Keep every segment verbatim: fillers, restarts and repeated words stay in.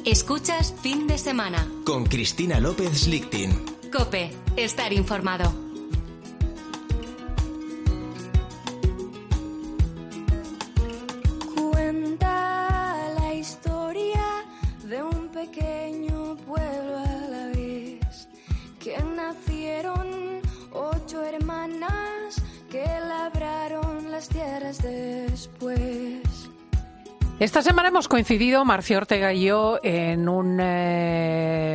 Escuchas Fin de Semana con Cristina López Lichtin. COPE, estar informado. Cuenta la historia de un pequeño pueblo a la vez, que nacieron ocho hermanas que labraron las tierras después. Esta semana hemos coincidido, Marcio Ortega y yo, en, un, eh,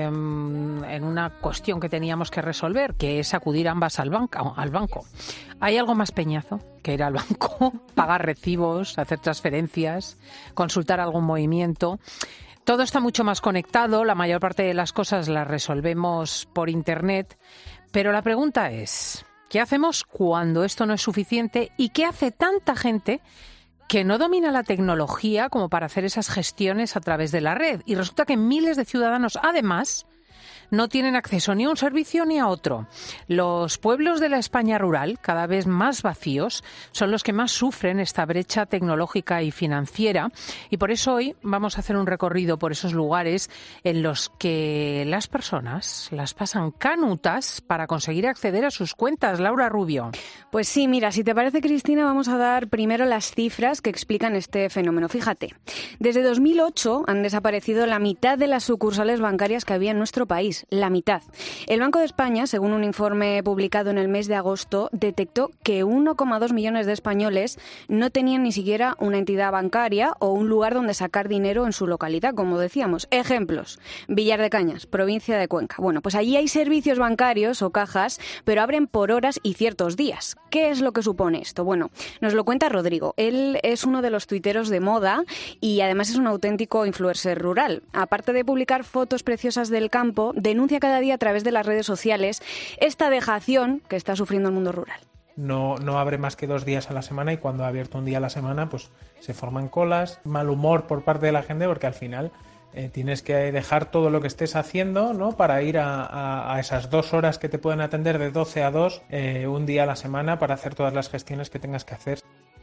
en una cuestión que teníamos que resolver, que es acudir ambas al, banco, al banco. ¿Hay algo más peñazo que ir al banco, pagar recibos, hacer transferencias, consultar algún movimiento? Todo está mucho más conectado, la mayor parte de las cosas las resolvemos por Internet, pero la pregunta es, ¿qué hacemos cuando esto no es suficiente y qué hace tanta gente que no domina la tecnología como para hacer esas gestiones a través de la red? Y resulta que miles de ciudadanos, además, no tienen acceso ni a un servicio ni a otro. Los pueblos de la España rural, cada vez más vacíos, son los que más sufren esta brecha tecnológica y financiera. Y por eso hoy vamos a hacer un recorrido por esos lugares en los que las personas las pasan canutas para conseguir acceder a sus cuentas. Laura Rubio. Pues sí, mira, si te parece, Cristina, vamos a dar primero las cifras que explican este fenómeno. Fíjate, desde dos mil ocho han desaparecido la mitad de las sucursales bancarias que había en nuestro país. La mitad. El Banco de España, según un informe publicado en el mes de agosto, detectó que uno coma dos millones de españoles no tenían ni siquiera una entidad bancaria o un lugar donde sacar dinero en su localidad, como decíamos. Ejemplos: Villar de Cañas, provincia de Cuenca. Bueno, pues allí hay servicios bancarios o cajas, pero abren por horas y ciertos días. ¿Qué es lo que supone esto? Bueno, nos lo cuenta Rodrigo. Él es uno de los tuiteros de moda y además es un auténtico influencer rural. Aparte de publicar fotos preciosas del campo, denuncia cada día a través de las redes sociales esta dejación que está sufriendo el mundo rural. No, no abre más que dos días a la semana y cuando ha abierto un día a la semana pues se forman colas, mal humor por parte de la gente porque al final eh, tienes que dejar todo lo que estés haciendo, ¿no?, para ir a, a, a esas dos horas que te pueden atender de doce a dos eh, un día a la semana para hacer todas las gestiones que tengas que hacer.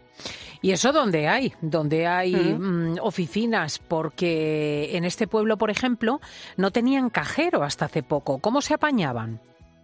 ¿Y eso dónde hay? ¿Dónde hay Uh-huh. mm, oficinas? Porque en este pueblo, por ejemplo, no tenían cajero hasta hace poco. ¿Cómo se apañaban?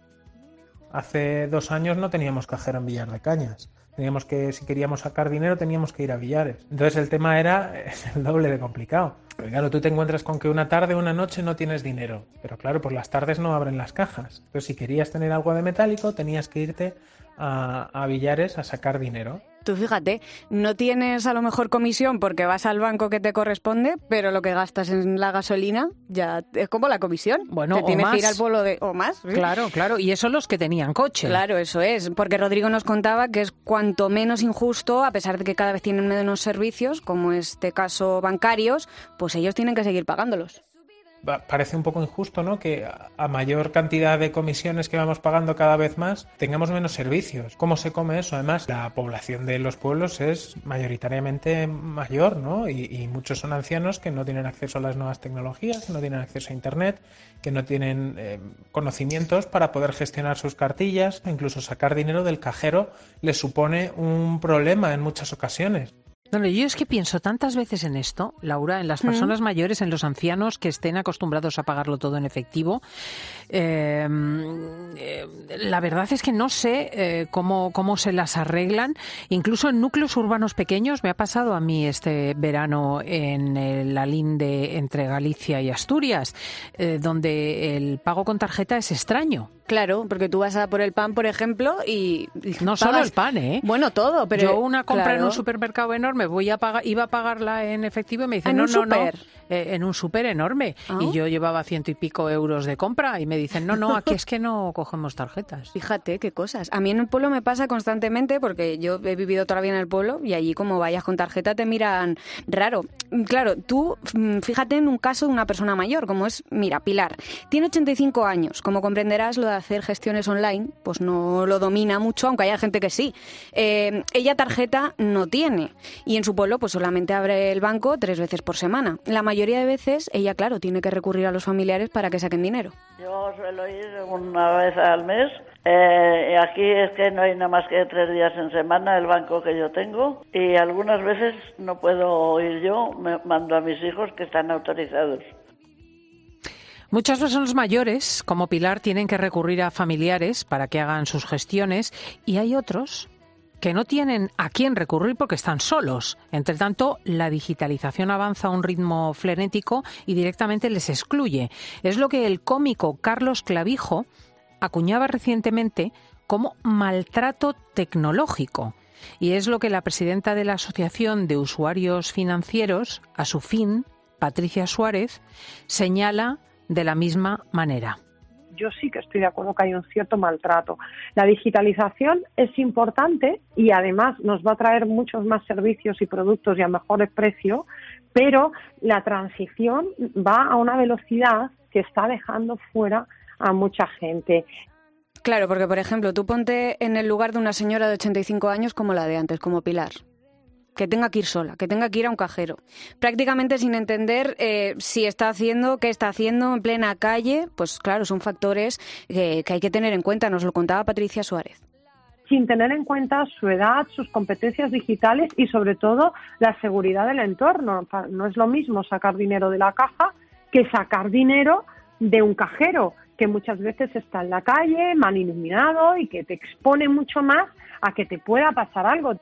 Hace dos años no teníamos cajero en Villar de Cañas. Teníamos que, si queríamos sacar dinero, teníamos que ir a Villares. Entonces el tema era el doble de complicado. Porque claro, tú te encuentras con que una tarde o una noche no tienes dinero. Pero claro, por las tardes no abren las cajas. Entonces si querías tener algo de metálico, tenías que irte a, a Villares a sacar dinero. Tú fíjate, no tienes a lo mejor comisión porque vas al banco que te corresponde, pero lo que gastas en la gasolina ya es como la comisión. Bueno, te o tienes más. que ir al pueblo de... o más. ¿Sí? Claro, claro. Y eso los que tenían coche. Claro, eso es. Porque Rodrigo nos contaba que es cuanto menos injusto, a pesar de que cada vez tienen menos servicios, como este caso bancarios, pues ellos tienen que seguir pagándolos. Parece un poco injusto, ¿no?, que a mayor cantidad de comisiones que vamos pagando cada vez más tengamos menos servicios. ¿Cómo se come eso? Además, la población de los pueblos es mayoritariamente mayor, ¿no? Y, y muchos son ancianos que no tienen acceso a las nuevas tecnologías, que no tienen acceso a Internet, que no tienen eh, conocimientos para poder gestionar sus cartillas. Incluso sacar dinero del cajero les supone un problema en muchas ocasiones. No, no, yo es que pienso tantas veces en esto, Laura, en las personas mm. mayores, en los ancianos que estén acostumbrados a pagarlo todo en efectivo. Eh, eh, la verdad es que no sé eh, cómo, cómo se las arreglan. Incluso en núcleos urbanos pequeños, me ha pasado a mí este verano en el, la linde entre Galicia y Asturias, eh, donde el pago con tarjeta es extraño. Claro, porque tú vas a por el pan, por ejemplo, y... y no pagas... solo el pan, ¿eh? Bueno, todo, pero... Yo una compra claro. en un supermercado enorme, voy a pagar, iba a pagarla en efectivo y me dicen, ¿En no, un no, super? no, eh, en un súper enorme. ¿Ah? Y yo llevaba ciento y pico euros de compra y me dicen, no, no, aquí es que no cogemos tarjetas. Fíjate qué cosas. A mí en el pueblo me pasa constantemente porque yo he vivido toda la vida en el pueblo y allí como vayas con tarjeta te miran raro. Claro, tú fíjate en un caso de una persona mayor, como es, mira, Pilar. Tiene ochenta y cinco años. Como comprenderás, lo de hacer gestiones online pues no lo domina mucho, aunque haya gente que sí. Eh, ella tarjeta no tiene y en su pueblo pues solamente abre el banco tres veces por semana. La mayoría de veces ella, claro, tiene que recurrir a los familiares para que saquen dinero. Yo suelo ir una vez al mes. Eh, aquí es que no hay nada más que tres días en semana el banco que yo tengo y algunas veces no puedo ir yo, me mando a mis hijos que están autorizados. Muchas personas mayores, como Pilar, tienen que recurrir a familiares para que hagan sus gestiones y hay otros que no tienen a quién recurrir porque están solos. Entre tanto, la digitalización avanza a un ritmo frenético y directamente les excluye. Es lo que el cómico Carlos Clavijo acuñaba recientemente como maltrato tecnológico. Y es lo que la presidenta de la Asociación de Usuarios Financieros, ASUFIN, Patricia Suárez, señala de la misma manera. Yo sí que estoy de acuerdo que hay un cierto maltrato. La digitalización es importante y además nos va a traer muchos más servicios y productos y a mejores precios, pero la transición va a una velocidad que está dejando fuera a mucha gente. Claro, porque por ejemplo, tú ponte en el lugar de una señora de ochenta y cinco años como la de antes, como Pilar, que tenga que ir sola, que tenga que ir a un cajero, prácticamente sin entender eh, si está haciendo, qué está haciendo en plena calle. Pues claro, son factores que, que hay que tener en cuenta, nos lo contaba Patricia Suárez. Sin tener en cuenta su edad, sus competencias digitales y sobre todo la seguridad del entorno. No es lo mismo sacar dinero de la caja que sacar dinero de un cajero, que muchas veces está en la calle, mal iluminado y que te expone mucho más a que te pueda pasar algo.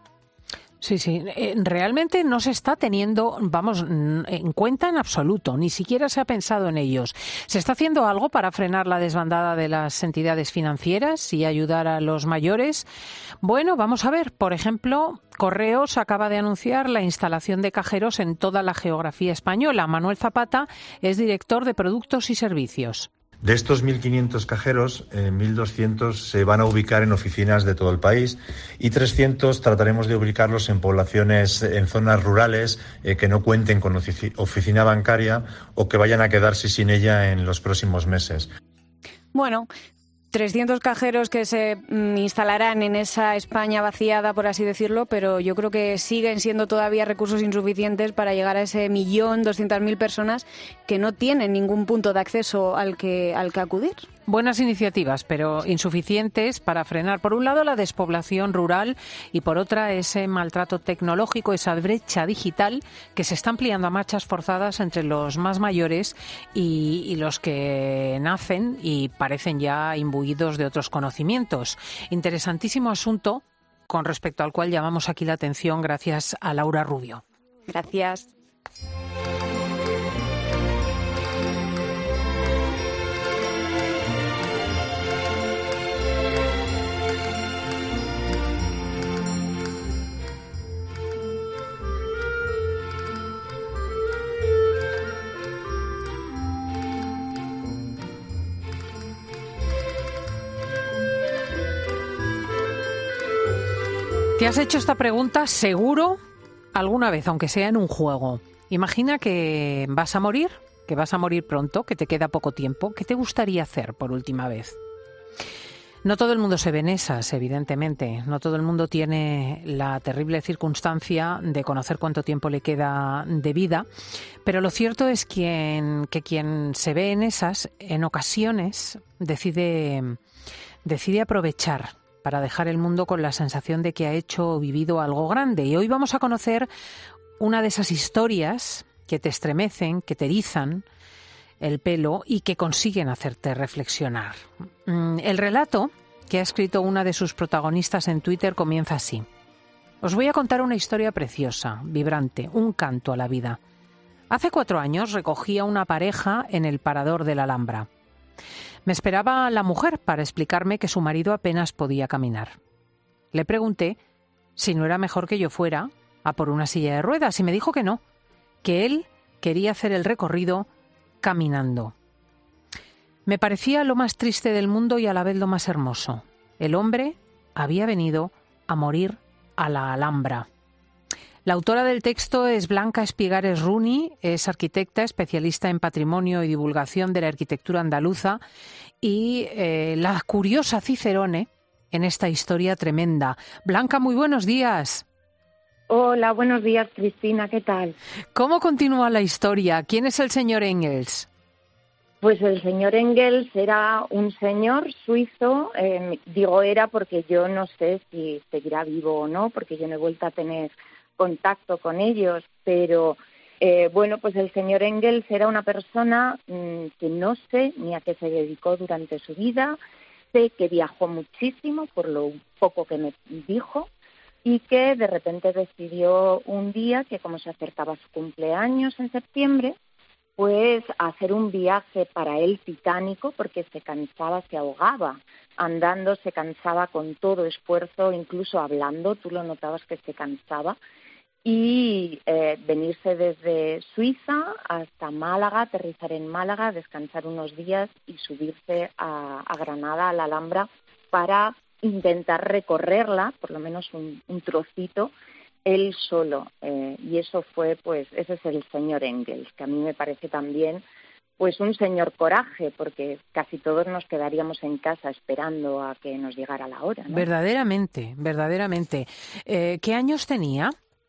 Sí, sí, realmente no se está teniendo, vamos, en cuenta en absoluto, ni siquiera se ha pensado en ellos. ¿Se está haciendo algo para frenar la desbandada de las entidades financieras y ayudar a los mayores? Bueno, vamos a ver, por ejemplo, Correos acaba de anunciar la instalación de cajeros en toda la geografía española. Manuel Zapata es director de Productos y Servicios. De estos mil quinientos cajeros, eh, mil doscientos se van a ubicar en oficinas de todo el país y trescientos trataremos de ubicarlos en poblaciones, en zonas rurales eh, que no cuenten con ofici- oficina bancaria o que vayan a quedarse sin ella en los próximos meses. Bueno, trescientos cajeros que se mm, instalarán en esa España vaciada, por así decirlo, pero yo creo que siguen siendo todavía recursos insuficientes para llegar a ese millón doscientas mil personas que no tienen ningún punto de acceso al que, al que acudir. Buenas iniciativas, pero insuficientes para frenar, por un lado, la despoblación rural y, por otra, ese maltrato tecnológico, esa brecha digital que se está ampliando a marchas forzadas entre los más mayores y, y los que nacen y parecen ya imbuidos de otros conocimientos. Interesantísimo asunto con respecto al cual llamamos aquí la atención gracias a Laura Rubio. Gracias. ¿Te has hecho esta pregunta seguro alguna vez, aunque sea en un juego? Imagina que vas a morir, que vas a morir pronto, que te queda poco tiempo. ¿Qué te gustaría hacer por última vez? No todo el mundo se ve en esas, evidentemente. No todo el mundo tiene la terrible circunstancia de conocer cuánto tiempo le queda de vida. Pero lo cierto es que, que quien se ve en esas, en ocasiones, decide, decide aprovechar para dejar el mundo con la sensación de que ha hecho o vivido algo grande. Y hoy vamos a conocer una de esas historias que te estremecen, que te erizan el pelo y que consiguen hacerte reflexionar. El relato que ha escrito una de sus protagonistas en Twitter comienza así. Os voy a contar una historia preciosa, vibrante, un canto a la vida. Hace cuatro años recogí a una pareja en el parador de la Alhambra. Me esperaba la mujer para explicarme que su marido apenas podía caminar. Le pregunté si no era mejor que yo fuera a por una silla de ruedas y me dijo que no, que él quería hacer el recorrido caminando. Me parecía lo más triste del mundo y a la vez lo más hermoso. El hombre había venido a morir a la Alhambra. La autora del texto es Blanca Espigares Runi, es arquitecta, especialista en patrimonio y divulgación de la arquitectura andaluza y eh, la curiosa Cicerone en esta historia tremenda. Blanca, muy buenos días. Hola, buenos días, Cristina, ¿qué tal? ¿Cómo continúa la historia? ¿Quién es el señor Engels? Pues el señor Engels era un señor suizo, eh, digo era porque yo no sé si seguirá vivo o no, porque yo no he vuelto a tener contacto con ellos, pero Eh, bueno, pues el señor Engels era una persona mmm, que no sé ni a qué se dedicó durante su vida, sé que viajó muchísimo, por lo poco que me dijo, y que de repente decidió un día que como se acercaba su cumpleaños en septiembre, pues hacer un viaje para él titánico, porque se cansaba, se ahogaba andando, se cansaba con todo esfuerzo, incluso hablando, tú lo notabas que se cansaba, y eh, venirse desde Suiza hasta Málaga, aterrizar en Málaga, descansar unos días y subirse a, a Granada, a la Alhambra, para intentar recorrerla, por lo menos un, un trocito, él solo. Eh, y eso fue, pues, ese es el señor Engels, que a mí me parece también, pues, un señor coraje, porque casi todos nos quedaríamos en casa esperando a que nos llegara la hora, ¿no? Verdaderamente, verdaderamente. Eh, ¿Qué años tenía?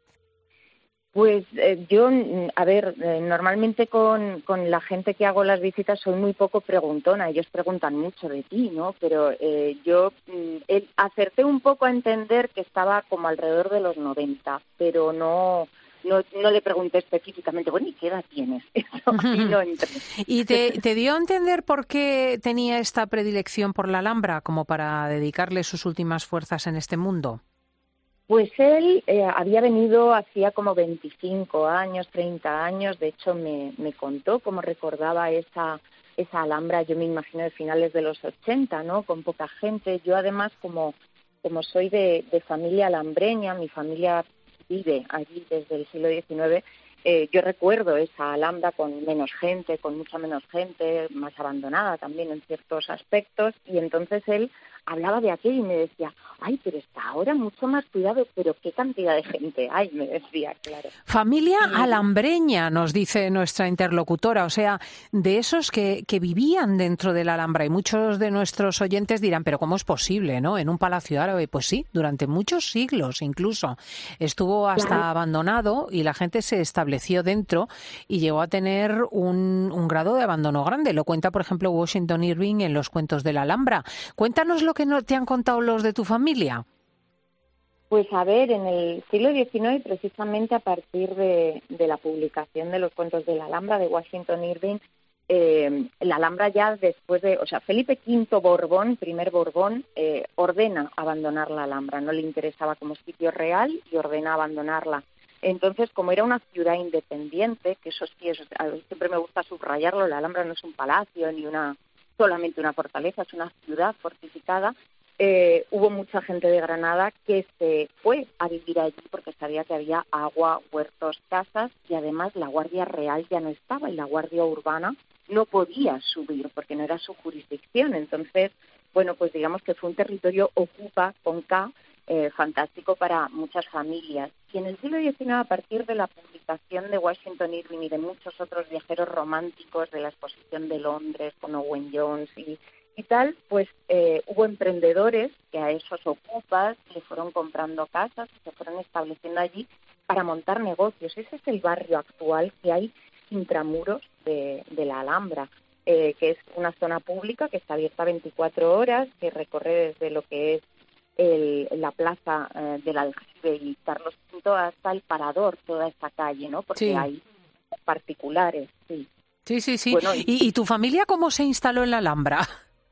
Pues eh, yo, a ver, eh, normalmente con, con la gente que hago las visitas soy muy poco preguntona, ellos preguntan mucho de ti, ¿no? Pero eh, yo eh, acerté un poco a entender que estaba como alrededor de los noventa, pero no no, no le pregunté específicamente, bueno, ¿y qué edad tienes? Eso, y no entré. ¿Y te, te dio a entender por qué tenía esta predilección por la Alhambra, como para dedicarle sus últimas fuerzas en este mundo? Pues él eh, había venido hacía como veinticinco años, treinta años, de hecho me, me contó cómo recordaba esa, esa Alhambra, yo me imagino de finales de los ochenta, ¿no? Con poca gente. Yo además, como, como soy de, de familia alhambreña, mi familia vive allí desde el siglo diecinueve, eh, yo recuerdo esa Alhambra con menos gente, con mucha menos gente, más abandonada también en ciertos aspectos, y entonces él hablaba de aquello y me decía, ay, pero está ahora mucho más cuidado, pero qué cantidad de gente hay, me decía, claro. Familia alhambreña, nos dice nuestra interlocutora, o sea, de esos que, que vivían dentro de la Alhambra, y muchos de nuestros oyentes dirán, pero ¿cómo es posible, no? En un palacio árabe, pues sí, durante muchos siglos incluso. Estuvo hasta claro. abandonado y la gente se estableció dentro y llegó a tener un, un grado de abandono grande. Lo cuenta, por ejemplo, Washington Irving en Los cuentos de la Alhambra. Cuéntanos lo que no te han contado los de tu familia. Pues a ver, en el siglo diecinueve, precisamente a partir de, de la publicación de Los cuentos de la Alhambra de Washington Irving, eh, la Alhambra ya después de, o sea, Felipe quinto Borbón, primer Borbón, eh, ordena abandonar la Alhambra, no le interesaba como sitio real y ordena abandonarla. Entonces, como era una ciudad independiente, que eso sí, eso, siempre me gusta subrayarlo, la Alhambra no es un palacio ni una solamente una fortaleza, es una ciudad fortificada, eh, hubo mucha gente de Granada que se fue a vivir allí porque sabía que había agua, huertos, casas, y además la Guardia Real ya no estaba y la Guardia Urbana no podía subir porque no era su jurisdicción. Entonces, bueno, pues digamos que fue un territorio ocupa con K, eh, fantástico para muchas familias. Y en el siglo diecinueve, a partir de la publicación de Washington Irving y de muchos otros viajeros románticos de la exposición de Londres con Owen Jones y, y tal, pues eh, hubo emprendedores que a esos ocupas le fueron comprando casas y se fueron estableciendo allí para montar negocios. Ese es el barrio actual que hay intramuros de, de la Alhambra, eh, que es una zona pública que está abierta veinticuatro horas, que recorre desde lo que es El, la plaza eh, del Aljibe y Carlos quinto hasta el Parador, toda esta calle, ¿no? Porque sí. hay particulares, sí. Sí, sí, sí. Bueno, y, ¿Y tu familia cómo se instaló en la Alhambra?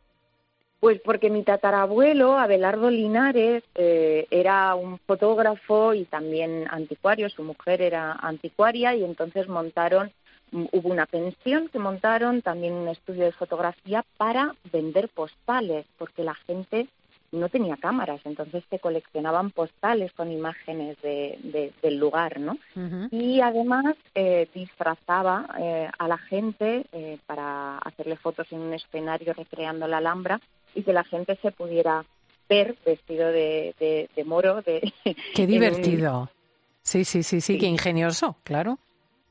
Pues porque mi tatarabuelo, Abelardo Linares, eh, era un fotógrafo y también anticuario, su mujer era anticuaria, y entonces montaron, hubo una pensión que montaron, también un estudio de fotografía para vender postales, porque la gente no tenía cámaras, entonces se coleccionaban postales con imágenes de, de, del lugar, ¿no? Uh-huh. Y además eh, disfrazaba eh, a la gente eh, para hacerle fotos en un escenario recreando la Alhambra y que la gente se pudiera ver vestido de, de, de moro. De, ¡Qué divertido! Un... Sí, sí, sí, sí, sí, qué ingenioso, claro.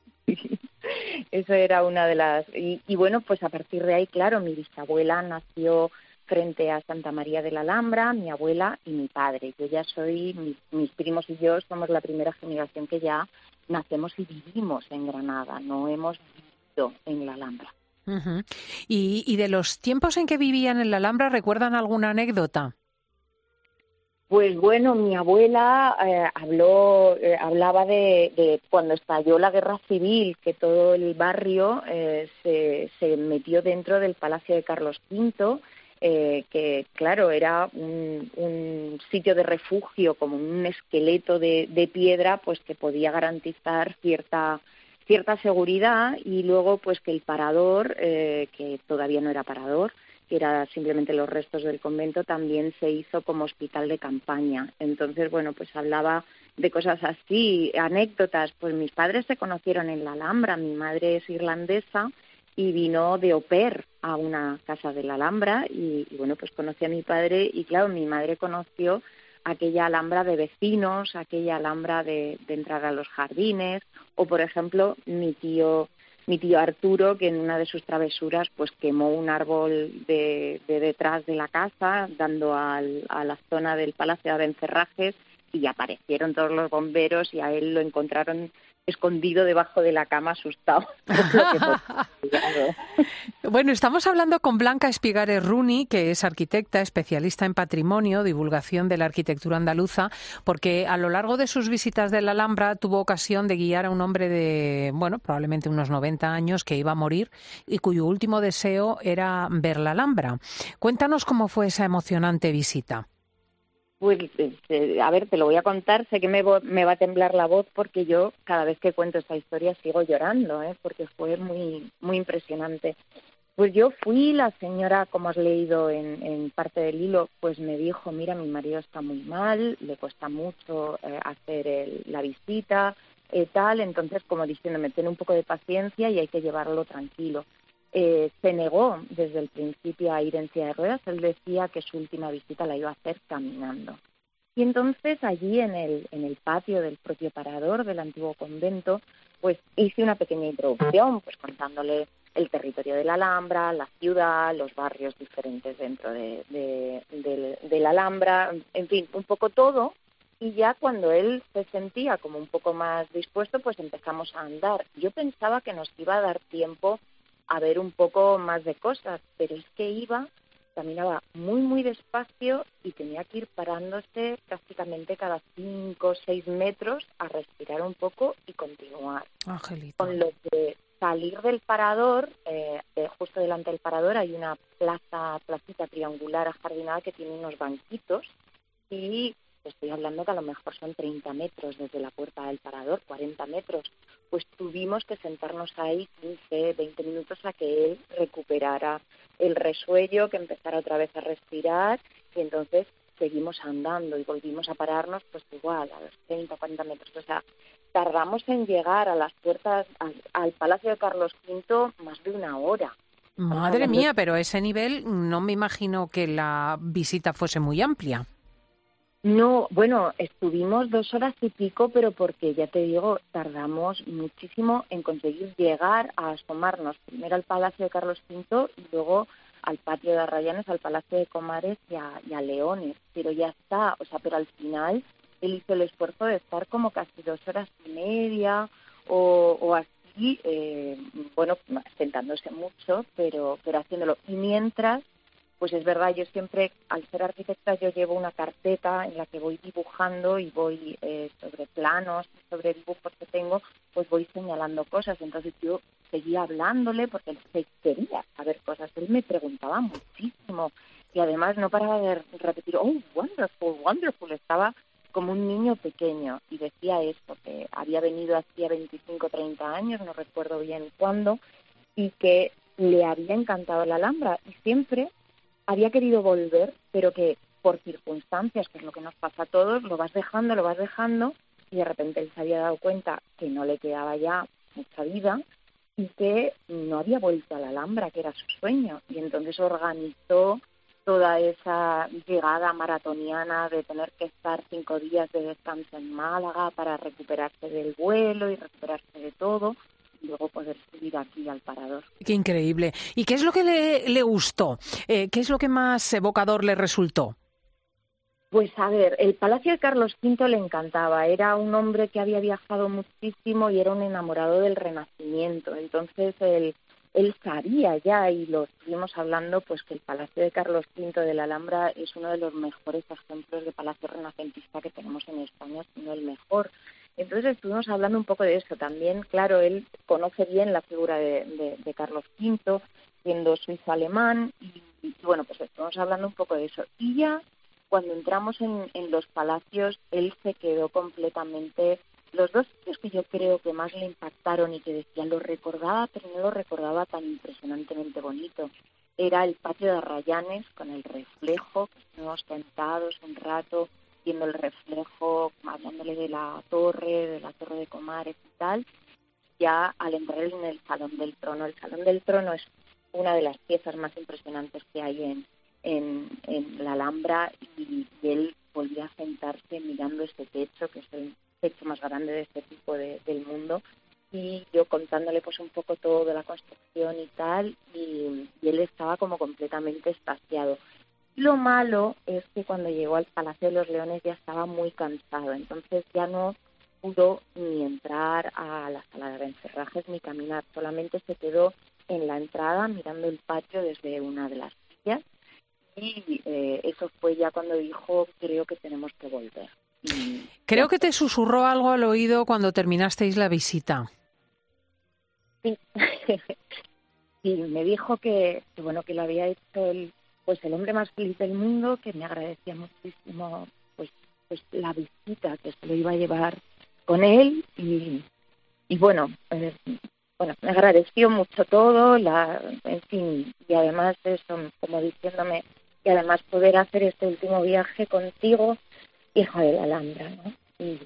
Eso era una de las... Y, y bueno, pues a partir de ahí, claro, mi bisabuela nació frente a Santa María de la Alhambra, mi abuela y mi padre. Yo ya soy, mis, mis primos y yo somos la primera generación que ya nacemos y vivimos en Granada, no hemos vivido en la Alhambra. Uh-huh. ¿Y, y de los tiempos en que vivían en la Alhambra, recuerdan alguna anécdota? Pues bueno, mi abuela eh, habló, eh, hablaba de, de cuando estalló la guerra civil, que todo el barrio eh, se, se metió dentro del Palacio de Carlos quinto, eh, que claro, era un, un sitio de refugio, como un esqueleto de, de piedra, pues que podía garantizar cierta cierta seguridad, y luego pues que el parador, eh, que todavía no era parador, que era simplemente los restos del convento, también se hizo como hospital de campaña. Entonces, bueno, pues hablaba de cosas así, anécdotas. Pues mis padres se conocieron en la Alhambra, mi madre es irlandesa y vino de au pair a una casa de la Alhambra y, y bueno, pues conocí a mi padre y claro, mi madre conoció aquella Alhambra de vecinos, aquella Alhambra de, de entrar a los jardines, o por ejemplo, mi tío mi tío Arturo, que en una de sus travesuras pues quemó un árbol de, de detrás de la casa, dando al, a la zona del Palacio de Abencerrajes, y aparecieron todos los bomberos y a él lo encontraron escondido debajo de la cama, asustado. Bueno, estamos hablando con Blanca Espigares Runi, que es arquitecta, especialista en patrimonio, divulgación de la arquitectura andaluza, porque a lo largo de sus visitas de la Alhambra tuvo ocasión de guiar a un hombre de, bueno, probablemente unos noventa años, que iba a morir y cuyo último deseo era ver la Alhambra. Cuéntanos cómo fue esa emocionante visita. Pues, eh, a ver, te lo voy a contar. Sé que me, me va a temblar la voz porque yo, cada vez que cuento esta historia, sigo llorando, ¿eh? Porque fue muy muy impresionante. Pues yo fui, la señora, como has leído en, en parte del hilo, pues me dijo, mira, mi marido está muy mal, le cuesta mucho eh, hacer el, la visita, eh, tal, entonces, como diciéndome, ten un poco de paciencia y hay que llevarlo tranquilo. Eh, se negó desde el principio a ir en silla de ruedas. Él decía que su última visita la iba a hacer caminando. Y entonces allí en el, en el patio del propio parador del antiguo convento, pues hice una pequeña introducción, pues contándole el territorio de la Alhambra, la ciudad, los barrios diferentes dentro de, de, de, de la Alhambra, en fin, un poco todo. Y ya cuando él se sentía como un poco más dispuesto, pues empezamos a andar. Yo pensaba que nos iba a dar tiempo a ver un poco más de cosas, pero es que iba, caminaba muy, muy despacio y tenía que ir parándose prácticamente cada cinco o seis metros a respirar un poco y continuar. Angelito. Con lo que salir del parador, eh, eh, justo delante del parador hay una plaza, placita triangular ajardinada que tiene unos banquitos y estoy hablando que a lo mejor son treinta metros desde la puerta del parador, cuarenta metros. Pues tuvimos que sentarnos ahí quince, veinte minutos a que él recuperara el resuello, que empezara otra vez a respirar, y entonces seguimos andando y volvimos a pararnos pues igual a los treinta, cuarenta metros. O sea, tardamos en llegar a las puertas, al, al Palacio de Carlos quinto más de una hora. Madre mía, pero a ese nivel no me imagino que la visita fuese muy amplia. No, bueno, estuvimos dos horas y pico, pero porque, ya te digo, tardamos muchísimo en conseguir llegar a asomarnos primero al Palacio de Carlos quinto y luego al Patio de Arrayanes, al Palacio de Comares y a, y a Leones. Pero ya está, o sea, pero al final él hizo el esfuerzo de estar como casi dos horas y media o, o así, eh, bueno, sentándose mucho, pero, pero haciéndolo. Y mientras, pues es verdad, yo siempre, al ser arquitecta, yo llevo una carpeta en la que voy dibujando y voy eh, sobre planos, sobre dibujos que tengo, pues voy señalando cosas. Entonces yo seguía hablándole porque él quería saber cosas. Él me preguntaba muchísimo y además no paraba de repetir, oh, wonderful, wonderful. Estaba como un niño pequeño y decía esto, que había venido hacía veinticinco, treinta años, no recuerdo bien cuándo, y que le había encantado la Alhambra y siempre había querido volver, pero que por circunstancias, que es lo que nos pasa a todos, lo vas dejando, lo vas dejando, y de repente él se había dado cuenta que no le quedaba ya mucha vida y que no había vuelto a la Alhambra, que era su sueño. Y entonces organizó toda esa llegada maratoniana de tener que estar cinco días de descanso en Málaga para recuperarse del vuelo y recuperarse de todo, y luego poder subir aquí al parador. Qué increíble. ¿Y qué es lo que le, le gustó? Eh, ¿Qué es lo que más evocador le resultó? Pues a ver, el Palacio de Carlos quinto le encantaba. Era un hombre que había viajado muchísimo y era un enamorado del Renacimiento. Entonces el, él sabía ya, y lo estuvimos hablando, pues que el Palacio de Carlos quinto de la Alhambra es uno de los mejores ejemplos de palacio renacentista que tenemos en España, si no el mejor. Entonces estuvimos hablando un poco de eso. También, claro, él conoce bien la figura de, de, de Carlos quinto, siendo suizo-alemán, y, y bueno, pues estuvimos hablando un poco de eso. Y ya cuando entramos en, en los palacios, él se quedó completamente... Los dos sitios que yo creo que más le impactaron y que decía, lo recordaba, pero no lo recordaba tan impresionantemente bonito, era el patio de Arrayanes con el reflejo, que estuvimos sentados un rato viendo el reflejo, hablándole de la torre, de la torre de Comares y tal, ya al entrar en el Salón del Trono. El Salón del Trono es una de las piezas más impresionantes que hay en, en, en la Alhambra, y, y él volvió a sentarse mirando este techo, que es el techo más grande de este tipo de, del mundo, y yo contándole pues un poco todo de la construcción y tal, y, y él estaba como completamente extasiado. Lo malo es que cuando llegó al Palacio de los Leones ya estaba muy cansado, entonces ya no pudo ni entrar a la sala de encerrajes ni caminar, solamente se quedó en la entrada mirando el patio desde una de las sillas, y eh, eso fue ya cuando dijo, creo que tenemos que volver. Y creo que te susurró algo al oído cuando terminasteis la visita. Sí, sí, me dijo que, que bueno, que lo había hecho el, pues el hombre más feliz del mundo, que me agradecía muchísimo pues, pues la visita, que se lo iba a llevar con él, y, y bueno, eh, bueno, me agradeció mucho todo, la, en fin, y además eso, como diciéndome, y además poder hacer este último viaje contigo, hijo de la Alhambra, ¿no? Y...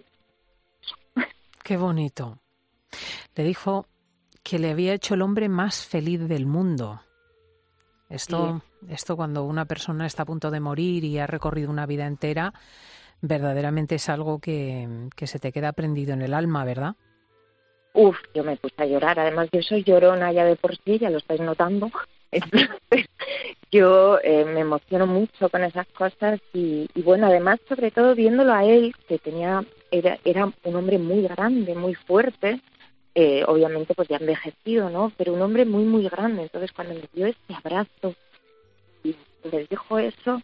Qué bonito. Le dijo que le había hecho el hombre más feliz del mundo. Esto, sí. Esto cuando una persona está a punto de morir y ha recorrido una vida entera, verdaderamente es algo que, que se te queda prendido en el alma, ¿verdad? Uf, yo me puse a llorar. Además, yo soy llorona ya de por sí, ya lo estáis notando. Entonces, yo eh, me emociono mucho con esas cosas y, y bueno, además, sobre todo viéndolo a él, que tenía era, era un hombre muy grande, muy fuerte, eh, obviamente pues ya envejecido, ¿no? Pero un hombre muy, muy grande. Entonces, cuando me dio ese abrazo y me dijo eso,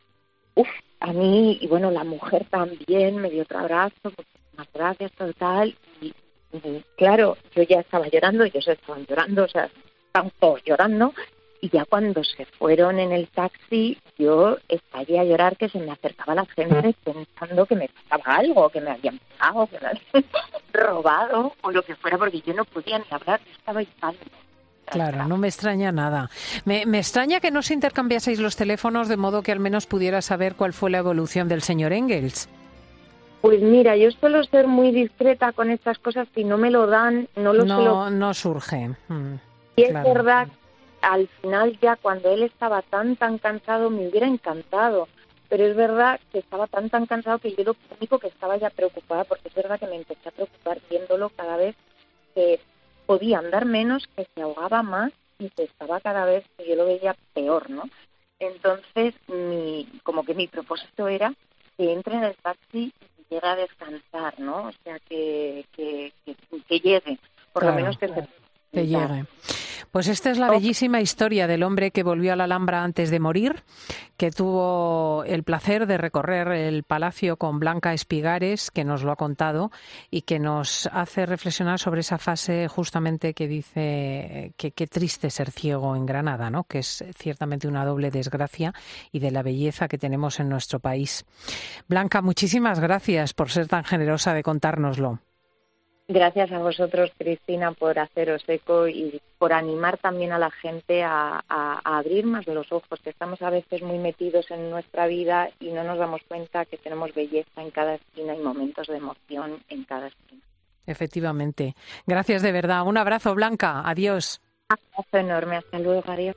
uf, a mí, y bueno, la mujer también me dio otro abrazo, pues, más gracias, total, y, y claro, yo ya estaba llorando, ellos estaban llorando, o sea, estaban todos llorando. Y ya cuando se fueron en el taxi, yo estallé a llorar, que se me acercaba la gente pensando que me pasaba algo, que me habían pegado, que me habían robado o lo que fuera, porque yo no podía ni hablar, yo estaba impávido. Claro, no me extraña nada. Me, me extraña que no se intercambiaseis los teléfonos de modo que al menos pudiera saber cuál fue la evolución del señor Engels. Pues mira, yo suelo ser muy discreta con estas cosas, si no me lo dan, no lo no, suelo... No surge. Mm, y claro. Es verdad, al final ya cuando él estaba tan, tan cansado, me hubiera encantado. Pero es verdad que estaba tan, tan cansado que yo lo único que estaba ya preocupada, porque es verdad que me empecé a preocupar viéndolo cada vez que podía andar menos, que se ahogaba más y que estaba cada vez, que yo lo veía peor, ¿no? Entonces, mi, como que mi propósito era que entre en el taxi y llegue a descansar, ¿no? O sea, que, que, que, que llegue, por claro, lo menos que se... Que llegue. Pues esta es la bellísima historia del hombre que volvió a la Alhambra antes de morir, que tuvo el placer de recorrer el palacio con Blanca Espigares, que nos lo ha contado y que nos hace reflexionar sobre esa fase justamente que dice que qué triste ser ciego en Granada, ¿no? Que es ciertamente una doble desgracia, y de la belleza que tenemos en nuestro país. Blanca, muchísimas gracias por ser tan generosa de contárnoslo. Gracias a vosotros, Cristina, por haceros eco y por animar también a la gente a, a, a abrir más los ojos, que estamos a veces muy metidos en nuestra vida y no nos damos cuenta que tenemos belleza en cada esquina y momentos de emoción en cada esquina. Efectivamente. Gracias de verdad. Un abrazo, Blanca. Adiós. Un abrazo enorme. Hasta luego, adiós.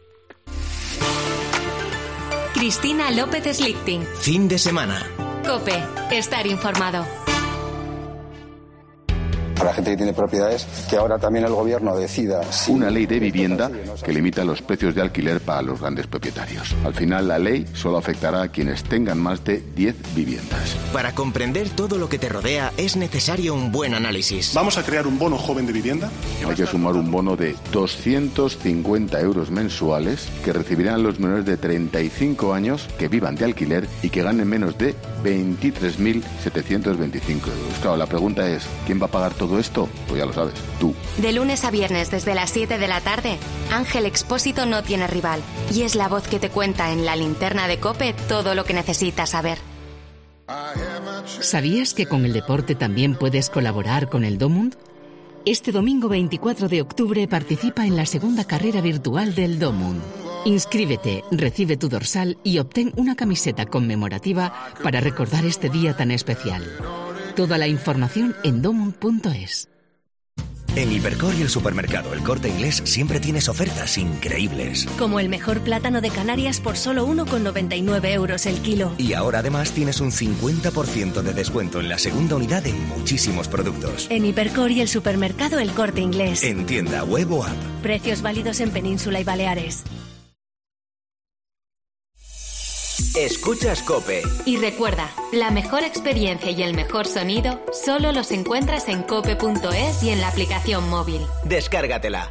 Cristina López Slichting. Fin de semana. COPE. Estar informado. a la gente que tiene propiedades, que ahora también el gobierno decida si... Una ley de vivienda que limita los precios de alquiler para los grandes propietarios. Al final, la ley solo afectará a quienes tengan más de diez viviendas. Para comprender todo lo que te rodea es necesario un buen análisis. Vamos a crear un bono joven de vivienda. Hay que sumar un bono de doscientos cincuenta euros mensuales que recibirán los menores de treinta y cinco años que vivan de alquiler y que ganen menos de veintitrés mil setecientos veinticinco euros. Claro, la pregunta es, ¿quién va a pagar todo esto? Pues ya lo sabes, tú. De lunes a viernes desde las siete de la tarde, Ángel Expósito no tiene rival y es la voz que te cuenta en la linterna de COPE todo lo que necesitas saber. ¿Sabías que con el deporte también puedes colaborar con el Domund? Este domingo veinticuatro de octubre participa en la segunda carrera virtual del Domund. Inscríbete, recibe tu dorsal y obtén una camiseta conmemorativa para recordar este día tan especial. Toda la información en domund punto es. En Hipercor y el supermercado El Corte Inglés siempre tienes ofertas increíbles. Como el mejor plátano de Canarias por solo uno con noventa y nueve euros el kilo. Y ahora además tienes un cincuenta por ciento de descuento en la segunda unidad en muchísimos productos. En Hipercor y el supermercado El Corte Inglés. En tienda, web o app. Precios válidos en Península y Baleares. Escuchas COPE. Y recuerda, la mejor experiencia y el mejor sonido solo los encuentras en cope punto es y en la aplicación móvil. Descárgatela.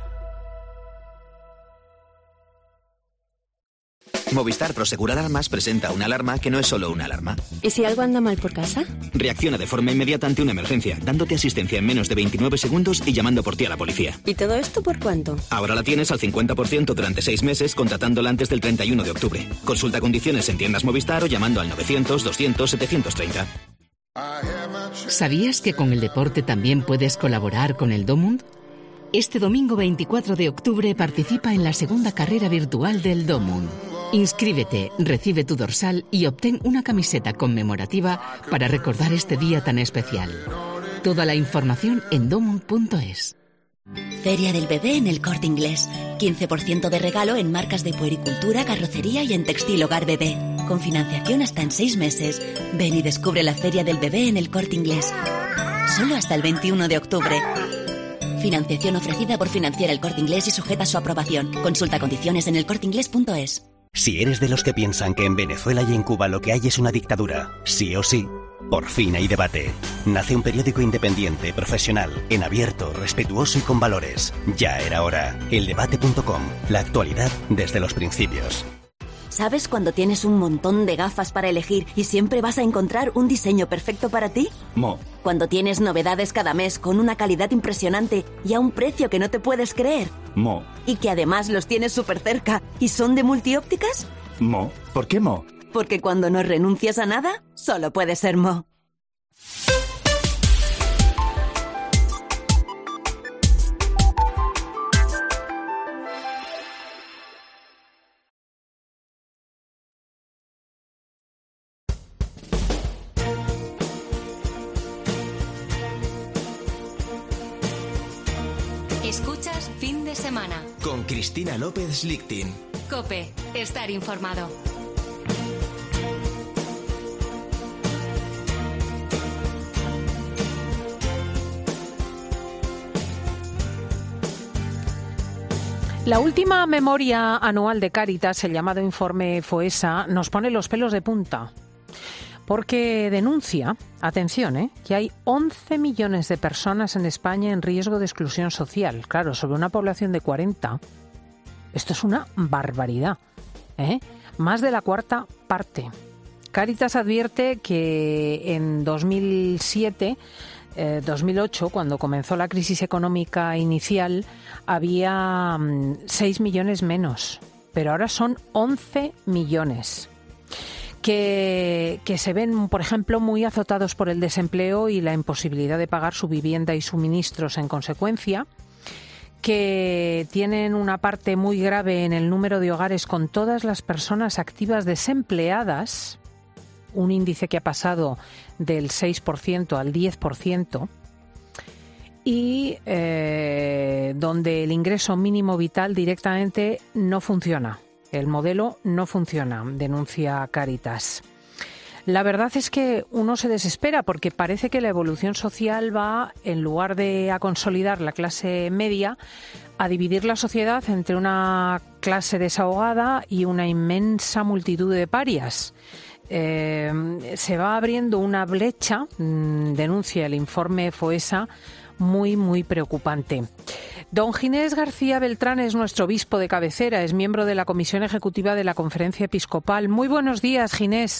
Movistar Prosegur Alarmas presenta una alarma que no es solo una alarma. ¿Y si algo anda mal por casa? Reacciona de forma inmediata ante una emergencia, dándote asistencia en menos de veintinueve segundos y llamando por ti a la policía. ¿Y todo esto por cuánto? Ahora la tienes al cincuenta por ciento durante seis meses contratándola antes del treinta y uno de octubre. Consulta condiciones en tiendas Movistar o llamando al novecientos, doscientos, setecientos treinta. ¿Sabías que con el deporte también puedes colaborar con el Domund? Este domingo veinticuatro de octubre participa en la segunda carrera virtual del Domund. Inscríbete, recibe tu dorsal y obtén una camiseta conmemorativa para recordar este día tan especial. Toda la información en domund punto es. Feria del Bebé en El Corte Inglés. quince por ciento de regalo en marcas de puericultura, carrocería y en textil hogar bebé. Con financiación hasta en seis meses. Ven y descubre la Feria del Bebé en El Corte Inglés. Solo hasta el veintiuno de octubre. Financiación ofrecida por Financiera El Corte Inglés y sujeta a su aprobación. Consulta condiciones en el corte inglés punto es. Si eres de los que piensan que en Venezuela y en Cuba lo que hay es una dictadura, sí o sí, por fin hay debate. Nace un periódico independiente, profesional, en abierto, respetuoso y con valores. Ya era hora. el debate punto com. La actualidad desde los principios. ¿Sabes cuando tienes un montón de gafas para elegir y siempre vas a encontrar un diseño perfecto para ti? Mo. Cuando tienes novedades cada mes con una calidad impresionante y a un precio que no te puedes creer. Mo. Y que además los tienes súper cerca y son de multiópticas. Mo. ¿Por qué Mo? Porque cuando no renuncias a nada, solo puede ser Mo. Escuchas Fin de Semana. Con Cristina López Lichting. COPE. Estar informado. La última memoria anual de Cáritas, el llamado informe FOESA, nos pone los pelos de punta. Porque denuncia, atención, ¿eh? que hay once millones de personas en España en riesgo de exclusión social. Claro, sobre una población de cuarenta, esto es una barbaridad, ¿eh? Más de la cuarta parte. Cáritas advierte que en dos mil siete, eh, dos mil ocho, cuando comenzó la crisis económica inicial, había mm, seis millones menos, pero ahora son once millones. Que, que se ven, por ejemplo, muy azotados por el desempleo y la imposibilidad de pagar su vivienda y suministros en consecuencia, que tienen una parte muy grave en el número de hogares con todas las personas activas desempleadas, un índice que ha pasado del seis por ciento al diez por ciento, y eh, donde el ingreso mínimo vital directamente no funciona. El modelo no funciona, denuncia Cáritas. La verdad es que uno se desespera porque parece que la evolución social va, en lugar de a consolidar la clase media, a dividir la sociedad entre una clase desahogada y una inmensa multitud de parias. Eh, se va abriendo una brecha, mmm, denuncia el informe FOESA, muy, muy preocupante. Don Ginés García Beltrán es nuestro obispo de cabecera, es miembro de la Comisión Ejecutiva de la Conferencia Episcopal. Muy buenos días, Ginés.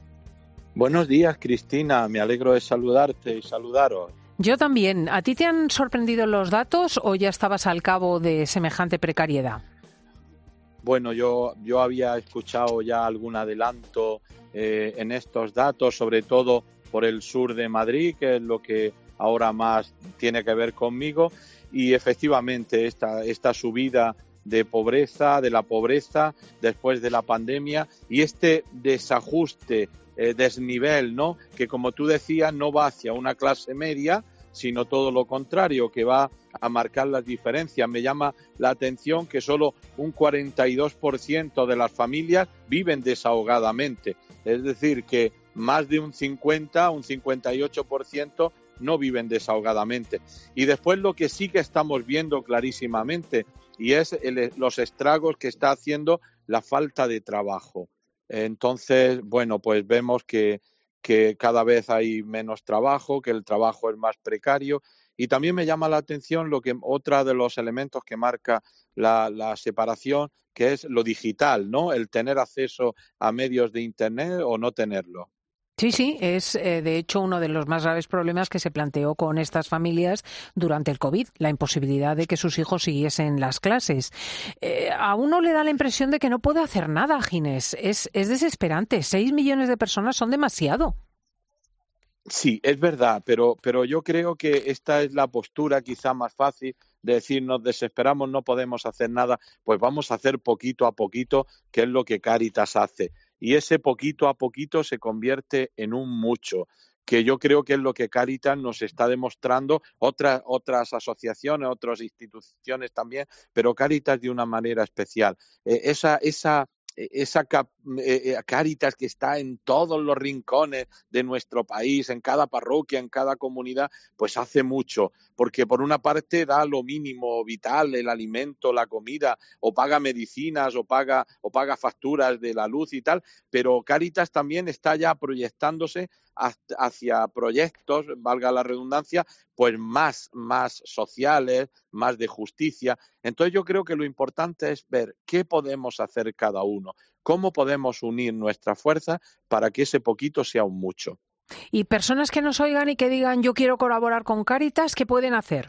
Buenos días, Cristina. Me alegro de saludarte y saludaros. Yo también. ¿A ti te han sorprendido los datos o ya estabas al cabo de semejante precariedad? Bueno, yo, yo había escuchado ya algún adelanto eh, en estos datos, sobre todo por el sur de Madrid, que es lo que ahora más tiene que ver conmigo, y efectivamente esta, esta subida de pobreza, de la pobreza después de la pandemia y este desajuste, eh, desnivel, ¿no? Que como tú decías no va hacia una clase media, sino todo lo contrario, que va a marcar las diferencias. Me llama la atención que solo un cuarenta y dos por ciento de las familias viven desahogadamente, es decir, que más de un cincuenta, un cincuenta y ocho por ciento no viven desahogadamente. Y después lo que sí que estamos viendo clarísimamente y es el, los estragos que está haciendo la falta de trabajo. Entonces, bueno, pues vemos que, que cada vez hay menos trabajo, que el trabajo es más precario y también me llama la atención lo que otro de los elementos que marca la, la separación, que es lo digital, ¿no? El tener acceso a medios de Internet o no tenerlo. Sí, sí, es eh, de hecho uno de los más graves problemas que se planteó con estas familias durante el COVID, la imposibilidad de que sus hijos siguiesen las clases. Eh, a uno le da la impresión de que no puede hacer nada, Ginés. Es, es desesperante. Seis millones de personas son demasiado. Sí, es verdad, pero, pero yo creo que esta es la postura quizá más fácil de decir nos desesperamos, no podemos hacer nada, pues vamos a hacer poquito a poquito, que es lo que Cáritas hace. Y ese poquito a poquito se convierte en un mucho, que yo creo que es lo que Cáritas nos está demostrando, otras, otras asociaciones, otras instituciones también, pero Cáritas de una manera especial. Eh, esa, esa, esa eh, Cáritas que está en todos los rincones de nuestro país, en cada parroquia, en cada comunidad, pues hace mucho, porque por una parte da lo mínimo vital, el alimento, la comida, o paga medicinas, o paga, o paga facturas de la luz y tal, pero Cáritas también está ya proyectándose hacia proyectos, valga la redundancia, pues más, más sociales, más de justicia. Entonces yo creo que lo importante es ver qué podemos hacer cada uno, cómo podemos unir nuestra fuerza para que ese poquito sea un mucho. Y personas que nos oigan y que digan yo quiero colaborar con Cáritas, ¿qué pueden hacer?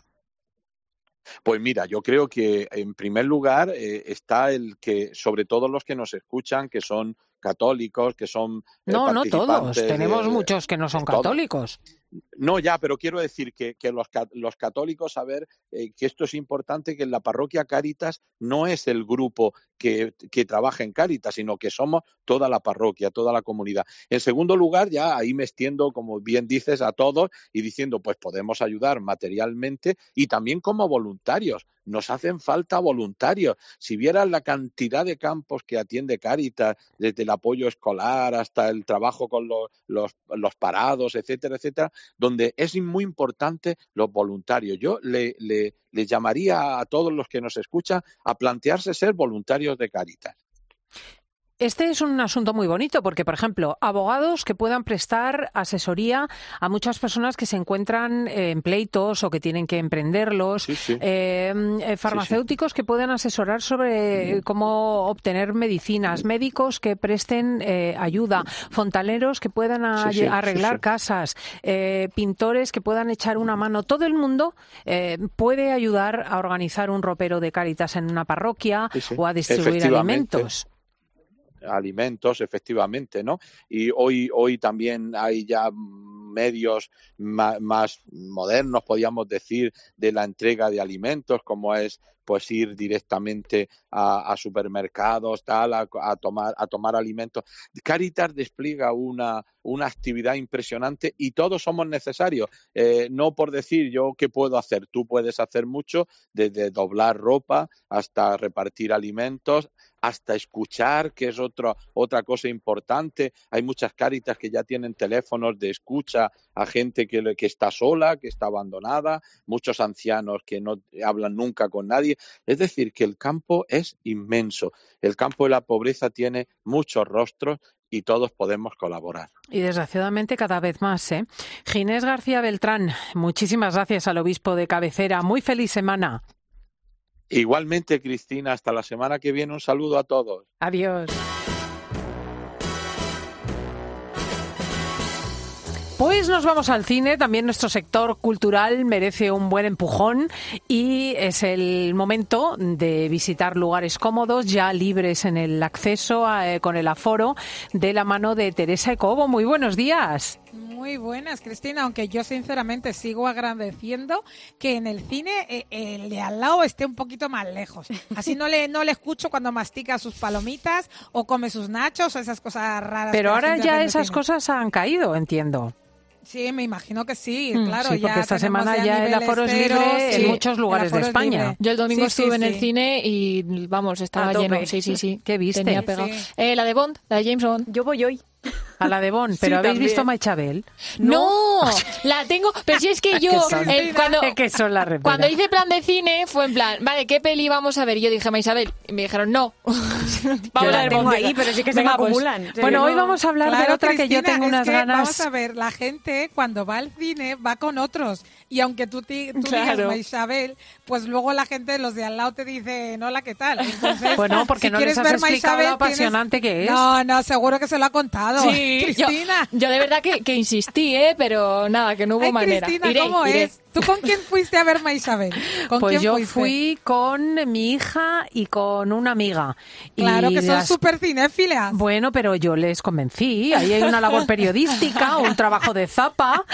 Pues mira, yo creo que en primer lugar eh, está el que, sobre todo los que nos escuchan, que son católicos, que son eh, No, no todos, de, tenemos de, muchos que no son católicos. No, ya, pero quiero decir que, que los, los católicos, saber eh, que esto es importante, que en la parroquia Cáritas no es el grupo que, que trabaja en Cáritas, sino que somos toda la parroquia, toda la comunidad. En segundo lugar, ya ahí me extiendo, como bien dices, a todos y diciendo, pues podemos ayudar materialmente y también como voluntarios. Nos hacen falta voluntarios. Si vieran la cantidad de campos que atiende Cáritas, desde el apoyo escolar hasta el trabajo con los, los, los parados, etcétera, etcétera, donde es muy importante los voluntarios. Yo le, le, le llamaría a todos los que nos escuchan a plantearse ser voluntarios de Cáritas. Este es un asunto muy bonito porque, por ejemplo, abogados que puedan prestar asesoría a muchas personas que se encuentran en pleitos o que tienen que emprenderlos, sí, sí. Eh, eh, farmacéuticos sí, sí. que puedan asesorar sobre cómo obtener medicinas, médicos que presten eh, ayuda, fontaneros que puedan a, sí, sí, arreglar sí, sí. casas, eh, pintores que puedan echar una mano. Todo el mundo eh, puede ayudar a organizar un ropero de Cáritas en una parroquia sí, sí. o a distribuir alimentos. alimentos, efectivamente, ¿no? Y hoy, hoy también hay ya medios más, más modernos, podríamos decir, de la entrega de alimentos, como es pues ir directamente a, a supermercados, tal, a, a tomar a tomar alimentos. Cáritas despliega una, una actividad impresionante y todos somos necesarios. Eh, no por decir yo qué puedo hacer, tú puedes hacer mucho, desde doblar ropa hasta repartir alimentos, hasta escuchar, que es otra otra cosa importante. Hay muchas Cáritas que ya tienen teléfonos de escucha a gente que, que está sola, que está abandonada, muchos ancianos que no hablan nunca con nadie. Es decir, que el campo es inmenso. El campo de la pobreza tiene muchos rostros y todos podemos colaborar. Y desgraciadamente cada vez más, ¿eh? Ginés García Beltrán, muchísimas gracias al obispo de cabecera. Muy feliz semana. Igualmente, Cristina, hasta la semana que viene. Un saludo a todos. Adiós. Pues nos vamos al cine, también nuestro sector cultural merece un buen empujón y es el momento de visitar lugares cómodos, ya libres en el acceso, eh, con el aforo, de la mano de Teresa Ecobo. Muy buenos días. Muy buenas, Cristina, aunque yo sinceramente sigo agradeciendo que en el cine eh, el de al lado esté un poquito más lejos. Así no le no le escucho cuando mastica sus palomitas o come sus nachos o esas cosas raras. Pero que ahora ya esas tiene. cosas han caído, entiendo. Sí, me imagino que sí, Mm, claro. sí, porque ya esta tenemos semana ya ya el niveles aforo es cero, libre sí, en muchos lugares el de aforo es España. libre. Yo el domingo Sí, sí, estuve en sí. el cine y, vamos, estaba A tope. lleno. Sí, sí, sí. ¿Qué viste? Tenía pegado. Sí. Eh, la de Bond, la de James Bond. Yo voy hoy. A la de Bond, Sí, pero ¿habéis también. visto Maichabel? No, la tengo, pero si es que yo ¿Qué son? el- cuando, ¿Qué son las reperas? cuando hice plan de cine fue en plan, vale, ¿qué peli vamos a ver? Y yo dije, Maisabel, y me dijeron, no. Vamos la a ver tengo Bond. ahí, pero sí que se me Venga, pues. acumulan. Sí. Bueno, hoy vamos a hablar de Claro, otra que yo Cristina, tengo es unas que, ganas. Vamos a ver, la gente cuando va al cine va con otros. Y aunque tú, ti- tú Claro. digas Maisabel, pues luego la gente, los de al lado te dicen, hola, ¿qué tal? Entonces, Bueno, porque si no quieres les has ver explicado Maisabel, lo apasionante tienes- que es. No, no, seguro que se lo ha contado. Sí, yo, Cristina. yo de verdad que, que insistí, ¿eh? Pero nada, que no hubo Ay, manera. Cristina, Iré, ¿cómo iré. es? ¿Tú con quién fuiste a ver Maisabel? ¿Con Pues quién yo fuiste? fui con mi hija y con una amiga. Claro Y que son las- súper cinéfilas. Bueno, pero yo les convencí. Ahí hay una labor periodística, un trabajo de zapa.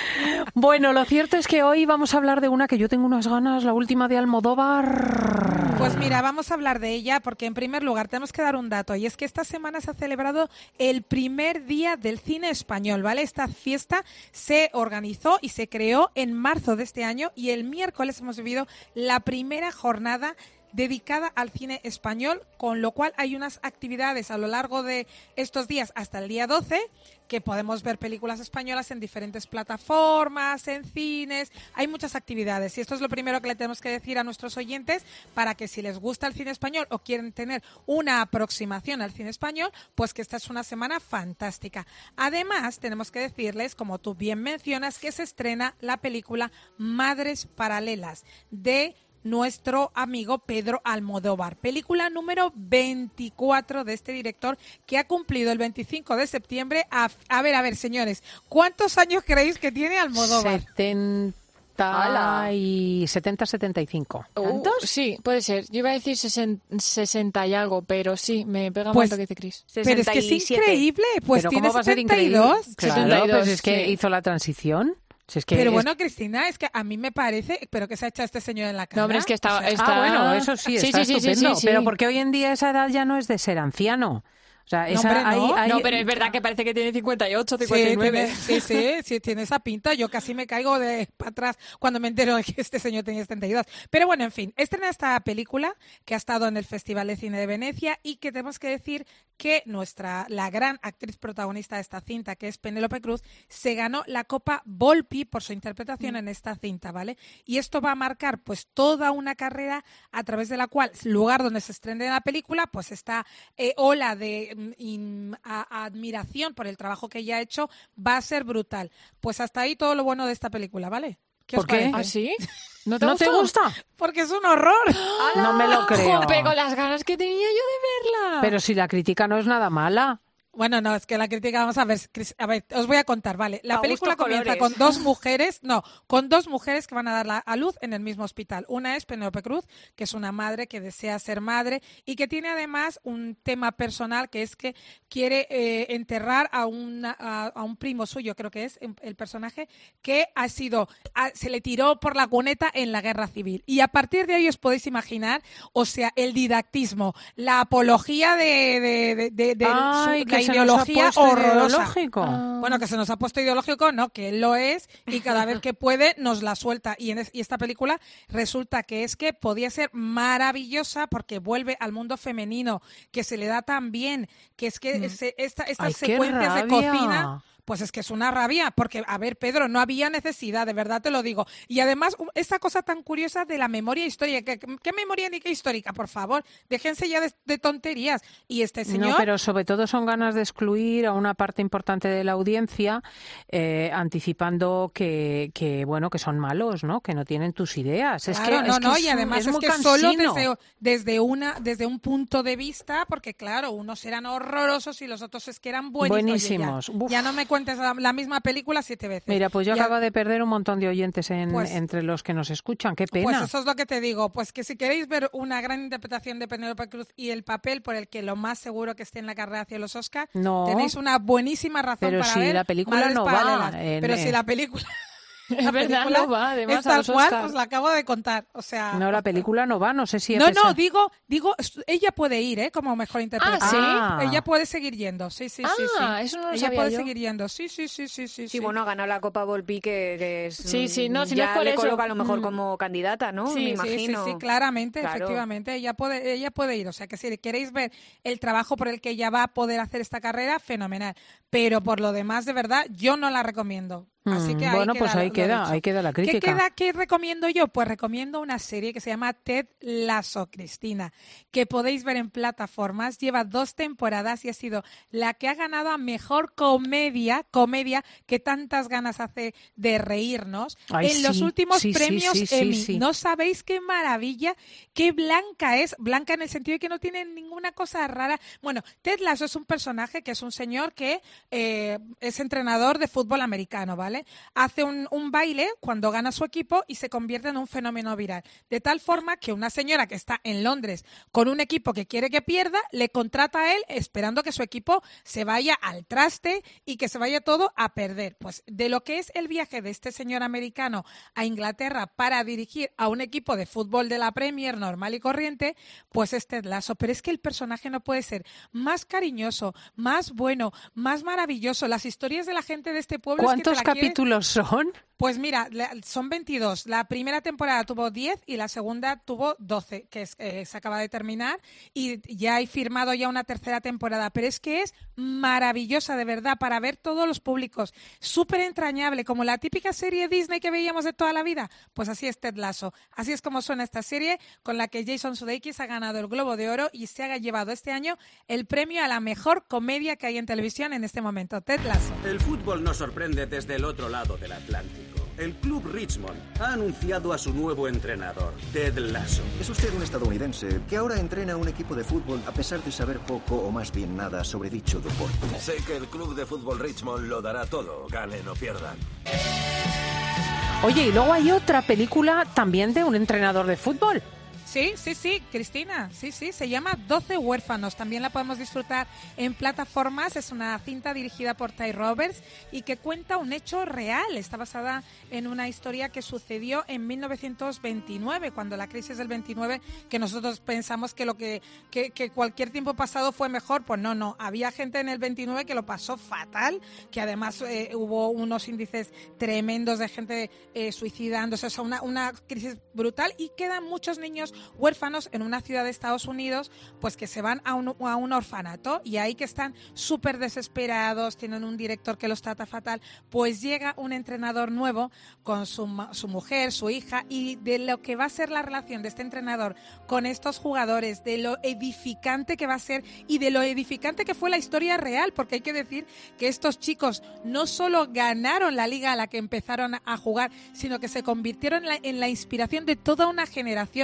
Bueno, lo cierto es que hoy vamos a hablar de una que yo tengo unas ganas, la última de Almodóvar. Pues mira, vamos a hablar de ella porque en primer lugar tenemos que dar un dato y es que esta semana se ha celebrado el primer día del cine español, ¿vale? Esta fiesta se organizó y se creó en marzo de este año y el miércoles hemos vivido la primera jornada dedicada al cine español, con lo cual hay unas actividades a lo largo de estos días hasta el día doce que podemos ver películas españolas en diferentes plataformas, en cines, hay muchas actividades y esto es lo primero que le tenemos que decir a nuestros oyentes para que si les gusta el cine español o quieren tener una aproximación al cine español, pues que esta es una semana fantástica. Además, tenemos que decirles, como tú bien mencionas, que se estrena la película Madres Paralelas de nuestro amigo Pedro Almodóvar, película número veinticuatro de este director que ha cumplido el veinticinco de septiembre. A, a ver, a ver, señores, ¿cuántos años creéis que tiene Almodóvar? setenta y setenta, setenta y cinco. Uh, sí, puede ser. Yo iba a decir sesen- sesenta y algo, pero sí, me pega Pues, más lo que dice Cris. Pero es que es increíble, pues Pero tiene ¿cómo va a ser setenta y increíble? dos. Claro, setenta y dos, pues es que sí. hizo la transición. Si es que Pero es- bueno, Cristina, es que a mí me parece, pero que se ha echado este señor en la cara. No, hombre, es que está- O sea, está- Ah, bueno, eso sí, Sí, está sí, sí, sí, estupendo. sí, sí. Pero porque hoy en día esa edad ya no es de ser anciano. O sea, No, esa, hombre, no. hay- hay- No, pero es verdad que parece que tiene cincuenta y ocho, Sí, cincuenta y nueve. tiene, sí, sí, sí, tiene esa pinta. Yo casi me caigo de para atrás cuando me entero de que este señor tenía setenta y dos. Pero bueno, en fin, estrena esta película que ha estado en el Festival de Cine de Venecia y que tenemos que decir que nuestra, la gran actriz protagonista de esta cinta, que es Penélope Cruz, se ganó la Copa Volpi por su interpretación en esta cinta, ¿vale? Y esto va a marcar pues toda una carrera a través de la cual, lugar donde se estrene la película, pues esta eh, ola de mm, in- a- admiración por el trabajo que ella ha hecho va a ser brutal. Pues hasta ahí todo lo bueno de esta película, ¿vale? ¿Qué os ¿Por qué? parece? ¿Ah, sí? ¿No te, ¿No te gustó? gusta? Porque es un horror. No me lo creo. Jope, con las ganas que tenía yo de verla. Pero si la crítica no es nada mala. Bueno, no, es que la crítica, vamos a ver, a ver, os voy a contar, vale. La A película gusto comienza colores. con dos mujeres, no, con dos mujeres que van a dar la- a luz en el mismo hospital. Una es Penélope Cruz, que es una madre que desea ser madre y que tiene además un tema personal, que es que quiere eh, enterrar a, una, a, a un primo suyo, creo que es el personaje, que ha sido, a- se le tiró por la cuneta en la guerra civil. Y a partir de ahí os podéis imaginar, o sea, el didactismo, la apología de, de, de, de- de Ay, su- que la se nos ha ideología puesto horrorosa. ideológico. Ah. Bueno, que se nos ha puesto ideológico, no, que él lo es y cada vez que puede nos la suelta. Y, en es- y esta película resulta que es que podía ser maravillosa porque vuelve al mundo femenino, que se le da tan bien, que es que Mm. se- esta, estas Ay, qué secuencias de rabia. cocina... Pues es que es una rabia, porque, a ver, Pedro, no había necesidad, de verdad te lo digo. Y además, u- esa cosa tan curiosa de la memoria histórica. ¿Qué, qué memoria ni qué histórica? Por favor, déjense ya de, de tonterías. Y este señor... No, pero sobre todo son ganas de excluir a una parte importante de la audiencia, eh, anticipando que, que, bueno, que son malos, ¿no? Que no tienen tus ideas. Es Claro, que, no, es que no, es, y además es es, muy que solo cansino. desde, desde una desde un punto de vista, porque claro, unos eran horrorosos y los otros es que eran buenísimos. Buenísimos. Oye, ya, ya no me cuentes la, la misma película siete veces. Mira, pues yo Ya- acabo de perder un montón de oyentes en, Pues- entre los que nos escuchan. Qué pena. Pues eso es lo que te digo, pues que si queréis ver una gran interpretación de Penélope Cruz y el papel por el que lo más seguro que esté en la carrera hacia los Oscars, No. tenéis una buenísima razón Pero para si ver la película Madres no va Paralelas. en- Pero en- si la película... Es la verdad, película no va, además, es a tal los cual, Oscars. os la acabo de contar. O sea, No, la película no va, no sé si... a no, pesar- no, digo, digo, est- ella puede ir, ¿eh? Como mejor intérprete. Ah, ¿sí? Ella puede seguir yendo, sí, sí, sí, sí. Ah, eso no lo Ella sabía puede yo. seguir yendo, sí, sí, sí, sí, sí. Sí, bueno, ha ganado la Copa Volpi, que, que es, Sí, sí, no, si no ya es por le eso. coloca a lo mejor Mm. como candidata, ¿no? Sí, Me sí, imagino. Sí, sí, claramente, Claro. efectivamente, ella puede, ella puede ir. O sea, que si queréis ver el trabajo por el que ella va a poder hacer esta carrera, fenomenal. Pero por lo demás, de verdad, yo no la recomiendo. Así que Mm, ahí bueno, queda pues ahí lo queda, dicho. ahí queda la ¿Qué crítica. queda? ¿Qué recomiendo yo? Pues recomiendo una serie que se llama Ted Lasso, Cristina, que podéis ver en plataformas. Lleva dos temporadas y ha sido la que ha ganado a mejor comedia, comedia que tantas ganas hace de reírnos Ay, en los sí, últimos sí, sí, premios sí, sí, Emmy. sí. No sabéis qué maravilla, qué blanca es, blanca en el sentido de que no tiene ninguna cosa rara. Bueno, Ted Lasso es un personaje que es un señor que eh, es entrenador de fútbol americano, ¿vale? Hace un, un baile cuando gana su equipo y se convierte en un fenómeno viral. De tal forma que una señora que está en Londres con un equipo que quiere que pierda, le contrata a él esperando que su equipo se vaya al traste y que se vaya todo a perder. Pues de lo que es el viaje de este señor americano a Inglaterra para dirigir a un equipo de fútbol de la Premier normal y corriente, pues es Ted Lasso. Pero es que el personaje no puede ser más cariñoso, más bueno, más maravilloso. Las historias de la gente de este pueblo es que te ¿Cuántos la quieres- capítulos son? Pues mira, la- son veintidós. La primera temporada tuvo diez y la segunda tuvo doce, que es, eh, se acaba de terminar. Y ya hay firmado ya una tercera temporada. Pero es que es maravillosa, de verdad, para ver todos los públicos. Súper entrañable, como la típica serie Disney que veíamos de toda la vida. Pues así es Ted Lasso. Así es como suena esta serie, con la que Jason Sudeikis ha ganado el Globo de Oro y se ha llevado este año el premio a la mejor comedia que hay en televisión en este momento. Ted Lasso. El fútbol nos sorprende desde el otro lado del Atlántico. El club Richmond ha anunciado a su nuevo entrenador, Ted Lasso. Es usted un estadounidense que ahora entrena a un equipo de fútbol a pesar de saber poco o más bien nada sobre dicho deporte. Sé que el club de fútbol Richmond lo dará todo, ganen o pierdan. Oye, y luego hay otra película también de un entrenador de fútbol. Sí, sí, sí, Cristina, sí, sí, se llama doce huérfanos, también la podemos disfrutar en plataformas, es una cinta dirigida por Ty Roberts y que cuenta un hecho real, está basada en una historia que sucedió en mil novecientos veintinueve, cuando la crisis del veintinueve, que nosotros pensamos que lo que, que, que cualquier tiempo pasado fue mejor, pues no, no, había gente en el veintinueve que lo pasó fatal, que además eh, hubo unos índices tremendos de gente eh, suicidándose, o sea, una, una crisis brutal y quedan muchos niños huérfanos en una ciudad de Estados Unidos, pues que se van a un, a un orfanato y ahí que están súper desesperados, tienen un director que los trata fatal, pues llega un entrenador nuevo con su, su mujer, su hija, y de lo que va a ser la relación de este entrenador con estos jugadores, de lo edificante que va a ser y de lo edificante que fue la historia real, porque hay que decir que estos chicos no solo ganaron la liga a la que empezaron a jugar, sino que se convirtieron en la, en la inspiración de toda una generación, y esto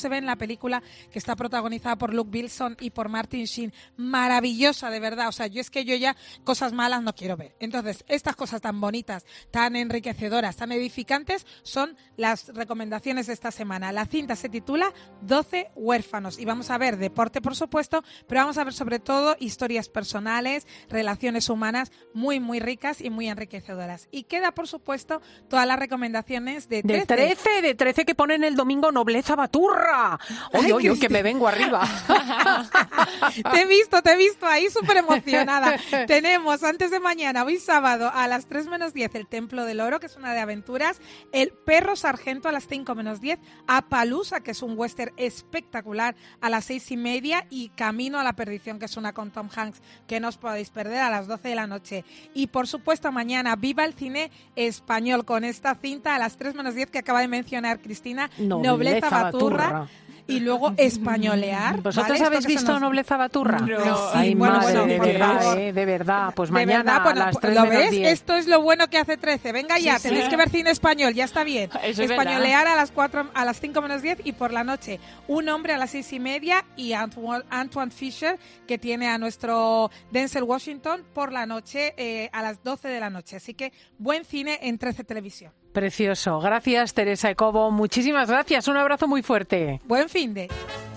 se ve en la película que está protagonizada por Luke Wilson y por Martin Sheen. Maravillosa, de verdad. O sea, yo es que yo ya cosas malas no quiero ver. Entonces, estas cosas tan bonitas, tan enriquecedoras, tan edificantes, son las recomendaciones de esta semana. La cinta se titula doce huérfanos y vamos a ver deporte, por supuesto, pero vamos a ver sobre todo historias personales, relaciones humanas muy, muy ricas y muy enriquecedoras. Y queda, por supuesto, todas las recomendaciones de trece. De trece, de trece que ponen el domingo Nobleza Baturra. Oye, oye, que me vengo arriba. Te he visto, te he visto ahí súper emocionada. Tenemos antes de mañana, hoy sábado, a las tres menos diez, El Templo del Oro, que es una de aventuras, El Perro Sargento a las cinco menos diez, Appaloosa, que es un western espectacular, a las seis y media, y Camino a la Perdición, que es una con Tom Hanks, que no os podéis perder, a las doce de la noche. Y por supuesto mañana, Viva el Cine Español, con esta cinta a las tres menos diez que acaba de mencionar Cristina, Nobleza, Nobleza Baturra. Baturra. Y luego españolear. ¿Vosotros ¿vale? habéis visto nos... Nobleza Baturra? No. no. Ay, Sí, bueno, madre, bueno, de verdad, eh, de verdad. Pues de mañana verdad, bueno, a las tres ¿lo menos ves? diez. Esto es lo bueno que hace trece. Venga ya, Sí, tenéis sí. que ver cine español, ya está bien. Eso es Españolear verdad. a las cuatro, a las cinco menos diez y por la noche Un hombre a las seis y media y Antoine, Antoine Fisher, que tiene a nuestro Denzel Washington por la noche eh, a las doce de la noche. Así que buen cine en trece Televisión. Precioso. Gracias, Teresa Ecobo. Muchísimas gracias. Un abrazo muy fuerte. Buen fin de...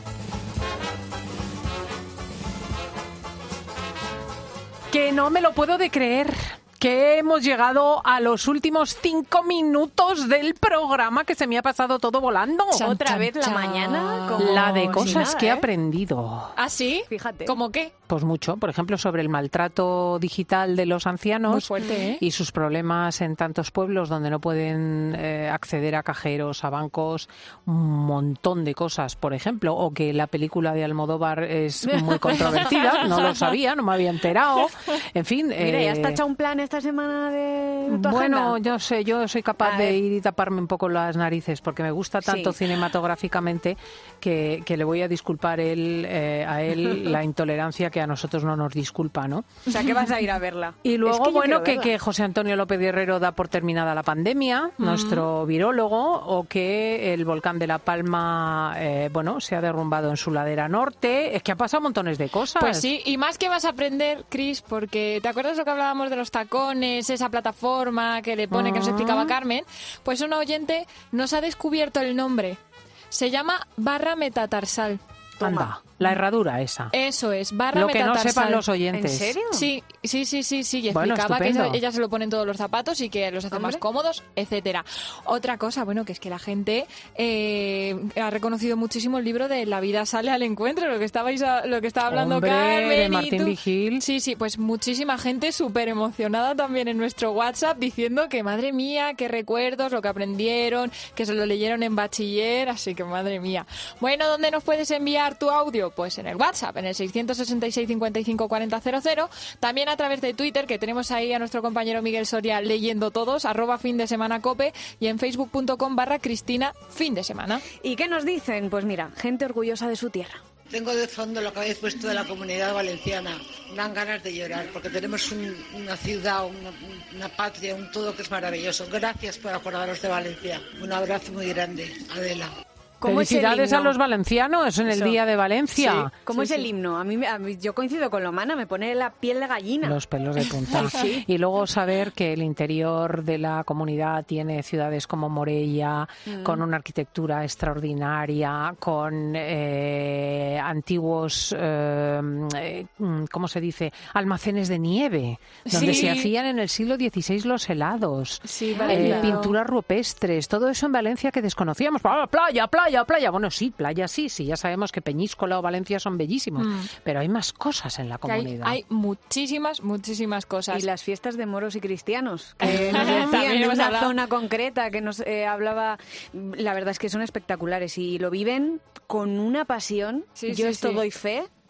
Que no me lo puedo de creer. Que hemos llegado a los últimos cinco minutos del programa, que se me ha pasado todo volando. Chan, Otra chan, vez la chan. mañana. Como La de cosas nada, que he ¿eh? aprendido. ¿Ah, sí? Fíjate. ¿Cómo qué? Pues mucho, por ejemplo, sobre el maltrato digital de los ancianos. Muy fuerte, ¿eh? Y sus problemas en tantos pueblos donde no pueden eh, acceder a cajeros, a bancos, un montón de cosas, por ejemplo, o que la película de Almodóvar es muy controvertida, no lo sabía, no me había enterado, en fin. Mira, eh, ¿ya está hecho un plan esta semana de tu Bueno, agenda? yo sé, yo soy capaz A de ver. ir y taparme un poco las narices porque me gusta tanto Sí. cinematográficamente que, que le voy a disculpar él, eh, a él la intolerancia que a nosotros no nos disculpa, ¿no? O sea, que vas a ir a verla. Y luego, Es que yo bueno, quiero que, verla. que José Antonio López Guerrero da por terminada la pandemia, Mm. nuestro virólogo, o que el volcán de La Palma, eh, bueno, se ha derrumbado en su ladera norte. Es que ha pasado montones de cosas. Pues sí, y más que vas a aprender, Cris, porque ¿te acuerdas lo que hablábamos de los tacones, esa plataforma que le pone, que nos explicaba Carmen? Pues un oyente nos ha descubierto el nombre. Se llama barra metatarsal. Anda, la herradura esa. Eso es, barra Lo que no metatarsal. sepan los oyentes. ¿En serio? Sí, sí, sí, sí, sí. Y Bueno, explicaba que estupendo. eso- ella se lo pone en todos los zapatos y que los hace más Hombre. cómodos, etcétera. Otra cosa, bueno, que es que la gente eh, ha reconocido muchísimo el libro de La vida sale al encuentro, lo que estabais, a- lo que estaba hablando Hombre, Carmen de y Martín tú. Vigil. Sí, sí, pues muchísima gente súper emocionada también en nuestro WhatsApp diciendo que madre mía, qué recuerdos, lo que aprendieron, que se lo leyeron en bachiller, así que madre mía. Bueno, ¿dónde nos puedes enviar tu audio? Pues en el WhatsApp, en el seiscientos sesenta y seis cincuenta y cinco cuarenta cero cero, también a través de Twitter, que tenemos ahí a nuestro compañero Miguel Soria leyendo todos, arroba fin de semana cope, y en facebook.com barra Cristina fin de semana. ¿Y qué nos dicen? Pues mira, gente orgullosa de su tierra. Tengo de fondo lo que habéis puesto de la Comunidad Valenciana. Dan ganas de llorar porque tenemos un- una ciudad, una, una patria, un todo que es maravilloso. Gracias por acordaros de Valencia. Un abrazo muy grande, Adela. ¿Cómo es el Felicidades a himno? los valencianos en el Eso. Día de Valencia. Sí. ¿Cómo Sí, es el sí. himno? A mí, me- a mí- yo coincido con Lomana, me pone la piel de gallina. Los pelos de punta. Sí. Y luego saber que el interior de la comunidad tiene ciudades como Morella, Mm. con una arquitectura extraordinaria, con eh, antiguos, eh, eh, ¿cómo se dice?, almacenes de nieve, donde Sí. se hacían en el siglo dieciséis los helados. Sí, Eh, Valencia. pinturas rupestres, todo eso en Valencia que desconocíamos. ¡Ah, playa, playa, playa! Bueno, sí, playa sí, sí, ya sabemos que Peñíscola o Valencia son bellísimos, Mm. pero hay más cosas en la Que hay, comunidad. hay muchísimas, muchísimas cosas. Y las fiestas de moros y cristianos, que nos decían También de hemos una hablado. zona concreta que nos eh, hablaba. La verdad es que son espectaculares y lo viven con una pasión. Sí, Yo sí, esto sí. doy fe.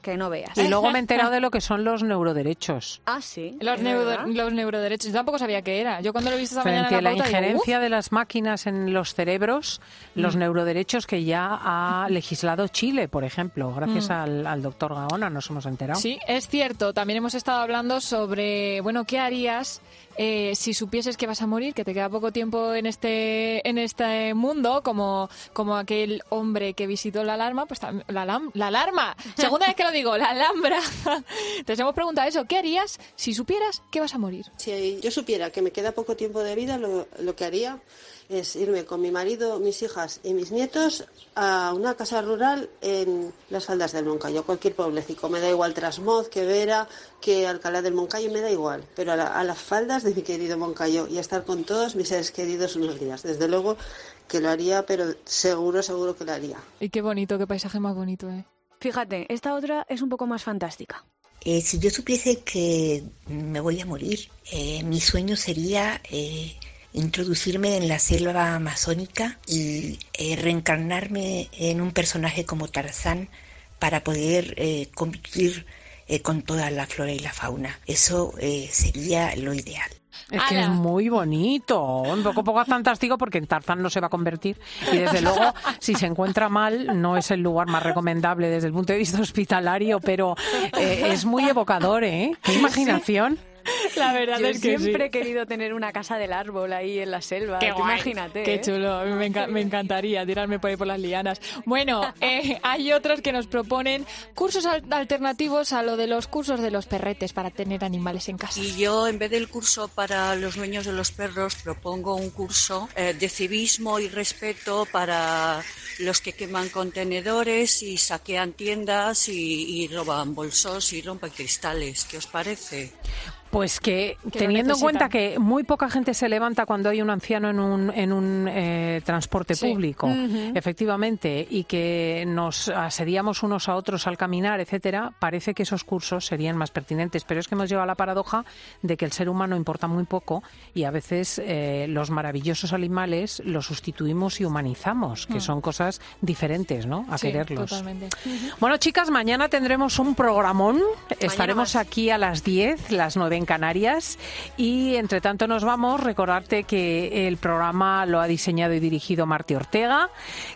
que no veas. Y luego me he enterado de lo que son los neuroderechos. Ah, sí. Los, neuro, los neuroderechos. Yo tampoco sabía qué era. Yo cuando lo he visto esta mañana Frente en la, a la pauta, injerencia digo, de las máquinas en los cerebros, los Mm. neuroderechos que ya ha legislado Chile, por ejemplo, gracias Mm. al, al doctor Gaona, nos hemos enterado. Sí, es cierto. También hemos estado hablando sobre, bueno, ¿qué harías eh, si supieses que vas a morir, que te queda poco tiempo en este en este mundo, como, como aquel hombre que visitó la alarma, pues tam- la, alam- la alarma, segunda vez que lo digo, la Alhambra. Entonces hemos preguntado eso, ¿qué harías si supieras que vas a morir? Si yo supiera que me queda poco tiempo de vida, lo, lo que haría es irme con mi marido, mis hijas y mis nietos a una casa rural en las faldas del Moncayo, cualquier pueblecico. Me da igual Trasmoz, que Vera, que Alcalá del Moncayo, me da igual. Pero a, la, a las faldas de mi querido Moncayo y a estar con todos mis seres queridos unos días. Desde luego que lo haría, pero seguro, seguro que lo haría. Y qué bonito, qué paisaje más bonito, ¿eh? Fíjate, esta otra es un poco más fantástica. Eh, si yo supiese que me voy a morir, eh, mi sueño sería eh, introducirme en la selva amazónica y eh, reencarnarme en un personaje como Tarzán para poder eh, convivir eh, con toda la flora y la fauna. Eso eh, sería lo ideal. Es que es muy bonito, un poco poco fantástico porque en Tarzán no se va a convertir y desde luego si se encuentra mal no es el lugar más recomendable desde el punto de vista hospitalario, pero eh, es muy evocador, ¿eh? ¡Qué imaginación! La verdad Yo es que siempre sí. he querido tener una casa del árbol ahí en la selva. Qué Tú guay, imagínate. qué ¿eh? chulo, a mí me, enca- me encantaría tirarme por ahí por las lianas. Bueno, eh, hay otros que nos proponen cursos al- alternativos a lo de los cursos de los perretes para tener animales en casa. Y yo, en vez del curso para los dueños de los perros, propongo un curso eh, de civismo y respeto para los que queman contenedores y saquean tiendas y, y roban bolsos y rompen cristales. ¿Qué os parece? Pues que, Que lo teniendo en cuenta necesitan. que muy poca gente se levanta cuando hay un anciano en un, en un eh, transporte Sí. público, Ujú. efectivamente, y que nos asediamos unos a otros al caminar, etcétera, parece que esos cursos serían más pertinentes. Pero es que hemos llegado a la paradoja de que el ser humano importa muy poco y a veces eh, los maravillosos animales los sustituimos y humanizamos, que Mm. son cosas diferentes, ¿no? A Sí, quererlos. totalmente. Bueno, chicas, mañana tendremos un programón. Estaremos aquí a las diez, las nueve en Canarias. Y entre tanto nos vamos. Recordarte que el programa lo ha diseñado y dirigido Martí Ortega,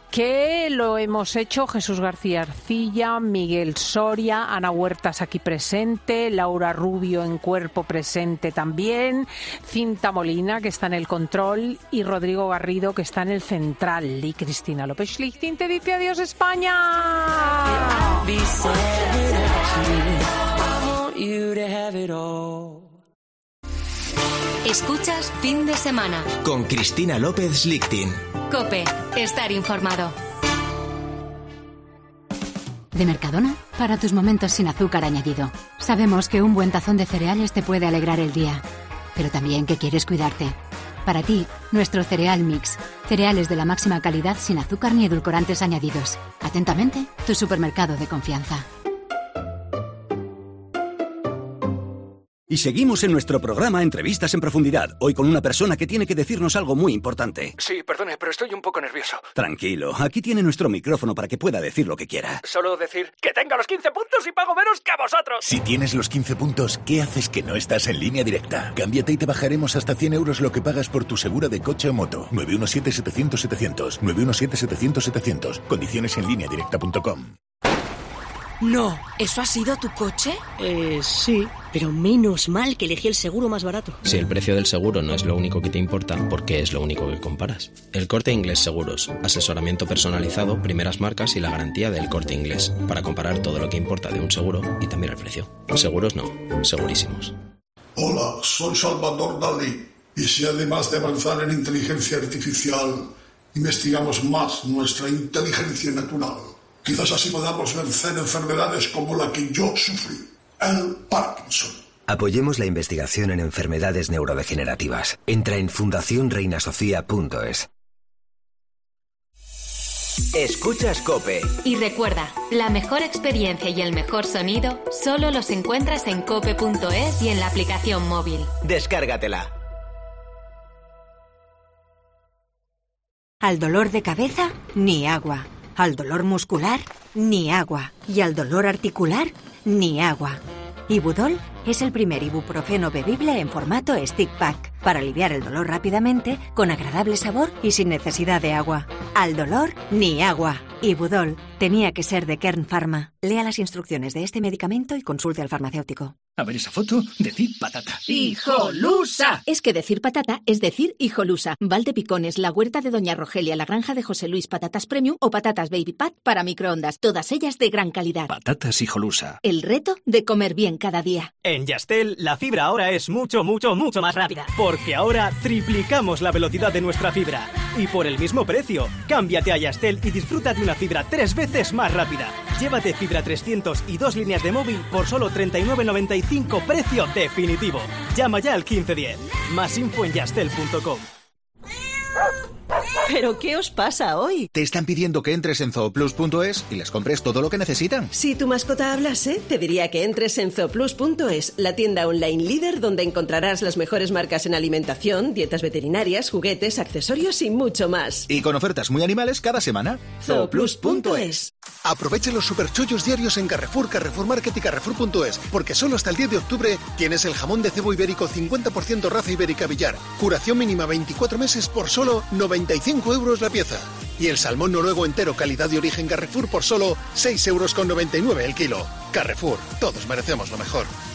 que lo hemos hecho Jesús García Arcilla, Miguel Soria, Ana Huertas aquí presente, Laura Rubio en cuerpo presente también, Cinta Molina, que está en el control, y Rodrigo Garrido, que está en el central. Y Cristina López Schlichting te dice adiós, España. Escuchas Fin de Semana. Con Cristina López Schlichting. COPE. Estar informado. De Mercadona, para tus momentos sin azúcar añadido. Sabemos que un buen tazón de cereales te puede alegrar el día, pero también que quieres cuidarte. Para ti, nuestro cereal mix. Cereales de la máxima calidad sin azúcar ni edulcorantes añadidos. Atentamente, tu supermercado de confianza. Y seguimos en nuestro programa Entrevistas en Profundidad, hoy con una persona que tiene que decirnos algo muy importante. Sí, perdone, pero estoy un poco nervioso. Tranquilo, aquí tiene nuestro micrófono para que pueda decir lo que quiera. Solo decir que tenga los quince puntos y pago menos que a vosotros. Si tienes los quince puntos, ¿qué haces que no estás en Línea Directa? Cámbiate y te bajaremos hasta cien euros lo que pagas por tu segura de coche o moto. nueve uno siete, setecientos, setecientos. nueve uno siete, setecientos, setecientos. Condiciones en línea directa punto com. No, ¿eso ha sido tu coche? Eh, sí, pero menos mal que elegí el seguro más barato. Si el precio del seguro no es lo único que te importa, ¿por qué es lo único que comparas? El Corte Inglés Seguros. Asesoramiento personalizado, primeras marcas y la garantía del Corte Inglés. Para comparar todo lo que importa de un seguro y también el precio. Seguros no, segurísimos. Hola, soy Salvador Dalí. Y si además de avanzar en inteligencia artificial, investigamos más nuestra inteligencia natural, quizás así podamos vencer enfermedades como la que yo sufrí, el Parkinson. Apoyemos la investigación en enfermedades neurodegenerativas. Entra en fundación reina sofía punto es. Escuchas COPE. Y recuerda, la mejor experiencia y el mejor sonido solo los encuentras en cope punto es y en la aplicación móvil. Descárgatela. Al dolor de cabeza, ni agua. Al dolor muscular, ni agua. Y al dolor articular, ni agua. Ibudol es el primer ibuprofeno bebible en formato stick pack para aliviar el dolor rápidamente, con agradable sabor y sin necesidad de agua. Al dolor, ni agua. Ibudol tenía que ser de Kern Pharma. Lea las instrucciones de este medicamento y consulte al farmacéutico. A ver esa foto, decir patata. ¡Hijolusa! Es que decir patata es decir hijolusa. Valdepicones, la huerta de Doña Rogelia, la granja de José Luis, patatas premium o patatas baby pat para microondas. Todas ellas de gran calidad. Patatas hijolusa. El reto de comer bien cada día. En Yastel, la fibra ahora es mucho, mucho, mucho más rápida. Porque ahora triplicamos la velocidad de nuestra fibra. Y por el mismo precio. Cámbiate a Yastel y disfruta de una fibra tres veces más rápida. Llévate fibra trescientos y dos líneas de móvil por solo treinta y nueve noventa y cinco, precio definitivo. Llama ya al quince diez. Más info en yastel punto com. ¿Pero qué os pasa hoy? Te están pidiendo que entres en zooplus punto es y les compres todo lo que necesitan. Si tu mascota hablase, te diría que entres en zooplus punto es, la tienda online líder donde encontrarás las mejores marcas en alimentación, dietas veterinarias, juguetes, accesorios y mucho más. Y con ofertas muy animales cada semana. zooplus punto es. Aprovecha los superchollos diarios en Carrefour, Carrefour Market y Carrefour punto es, porque solo hasta el diez de octubre tienes el jamón de cebo ibérico cincuenta por ciento raza ibérica Villar. Curación mínima veinticuatro meses por solo noventa y cinco euros la pieza. Y el salmón noruego entero calidad de origen Carrefour por solo seis euros con noventa y nueve el kilo. Carrefour, todos merecemos lo mejor.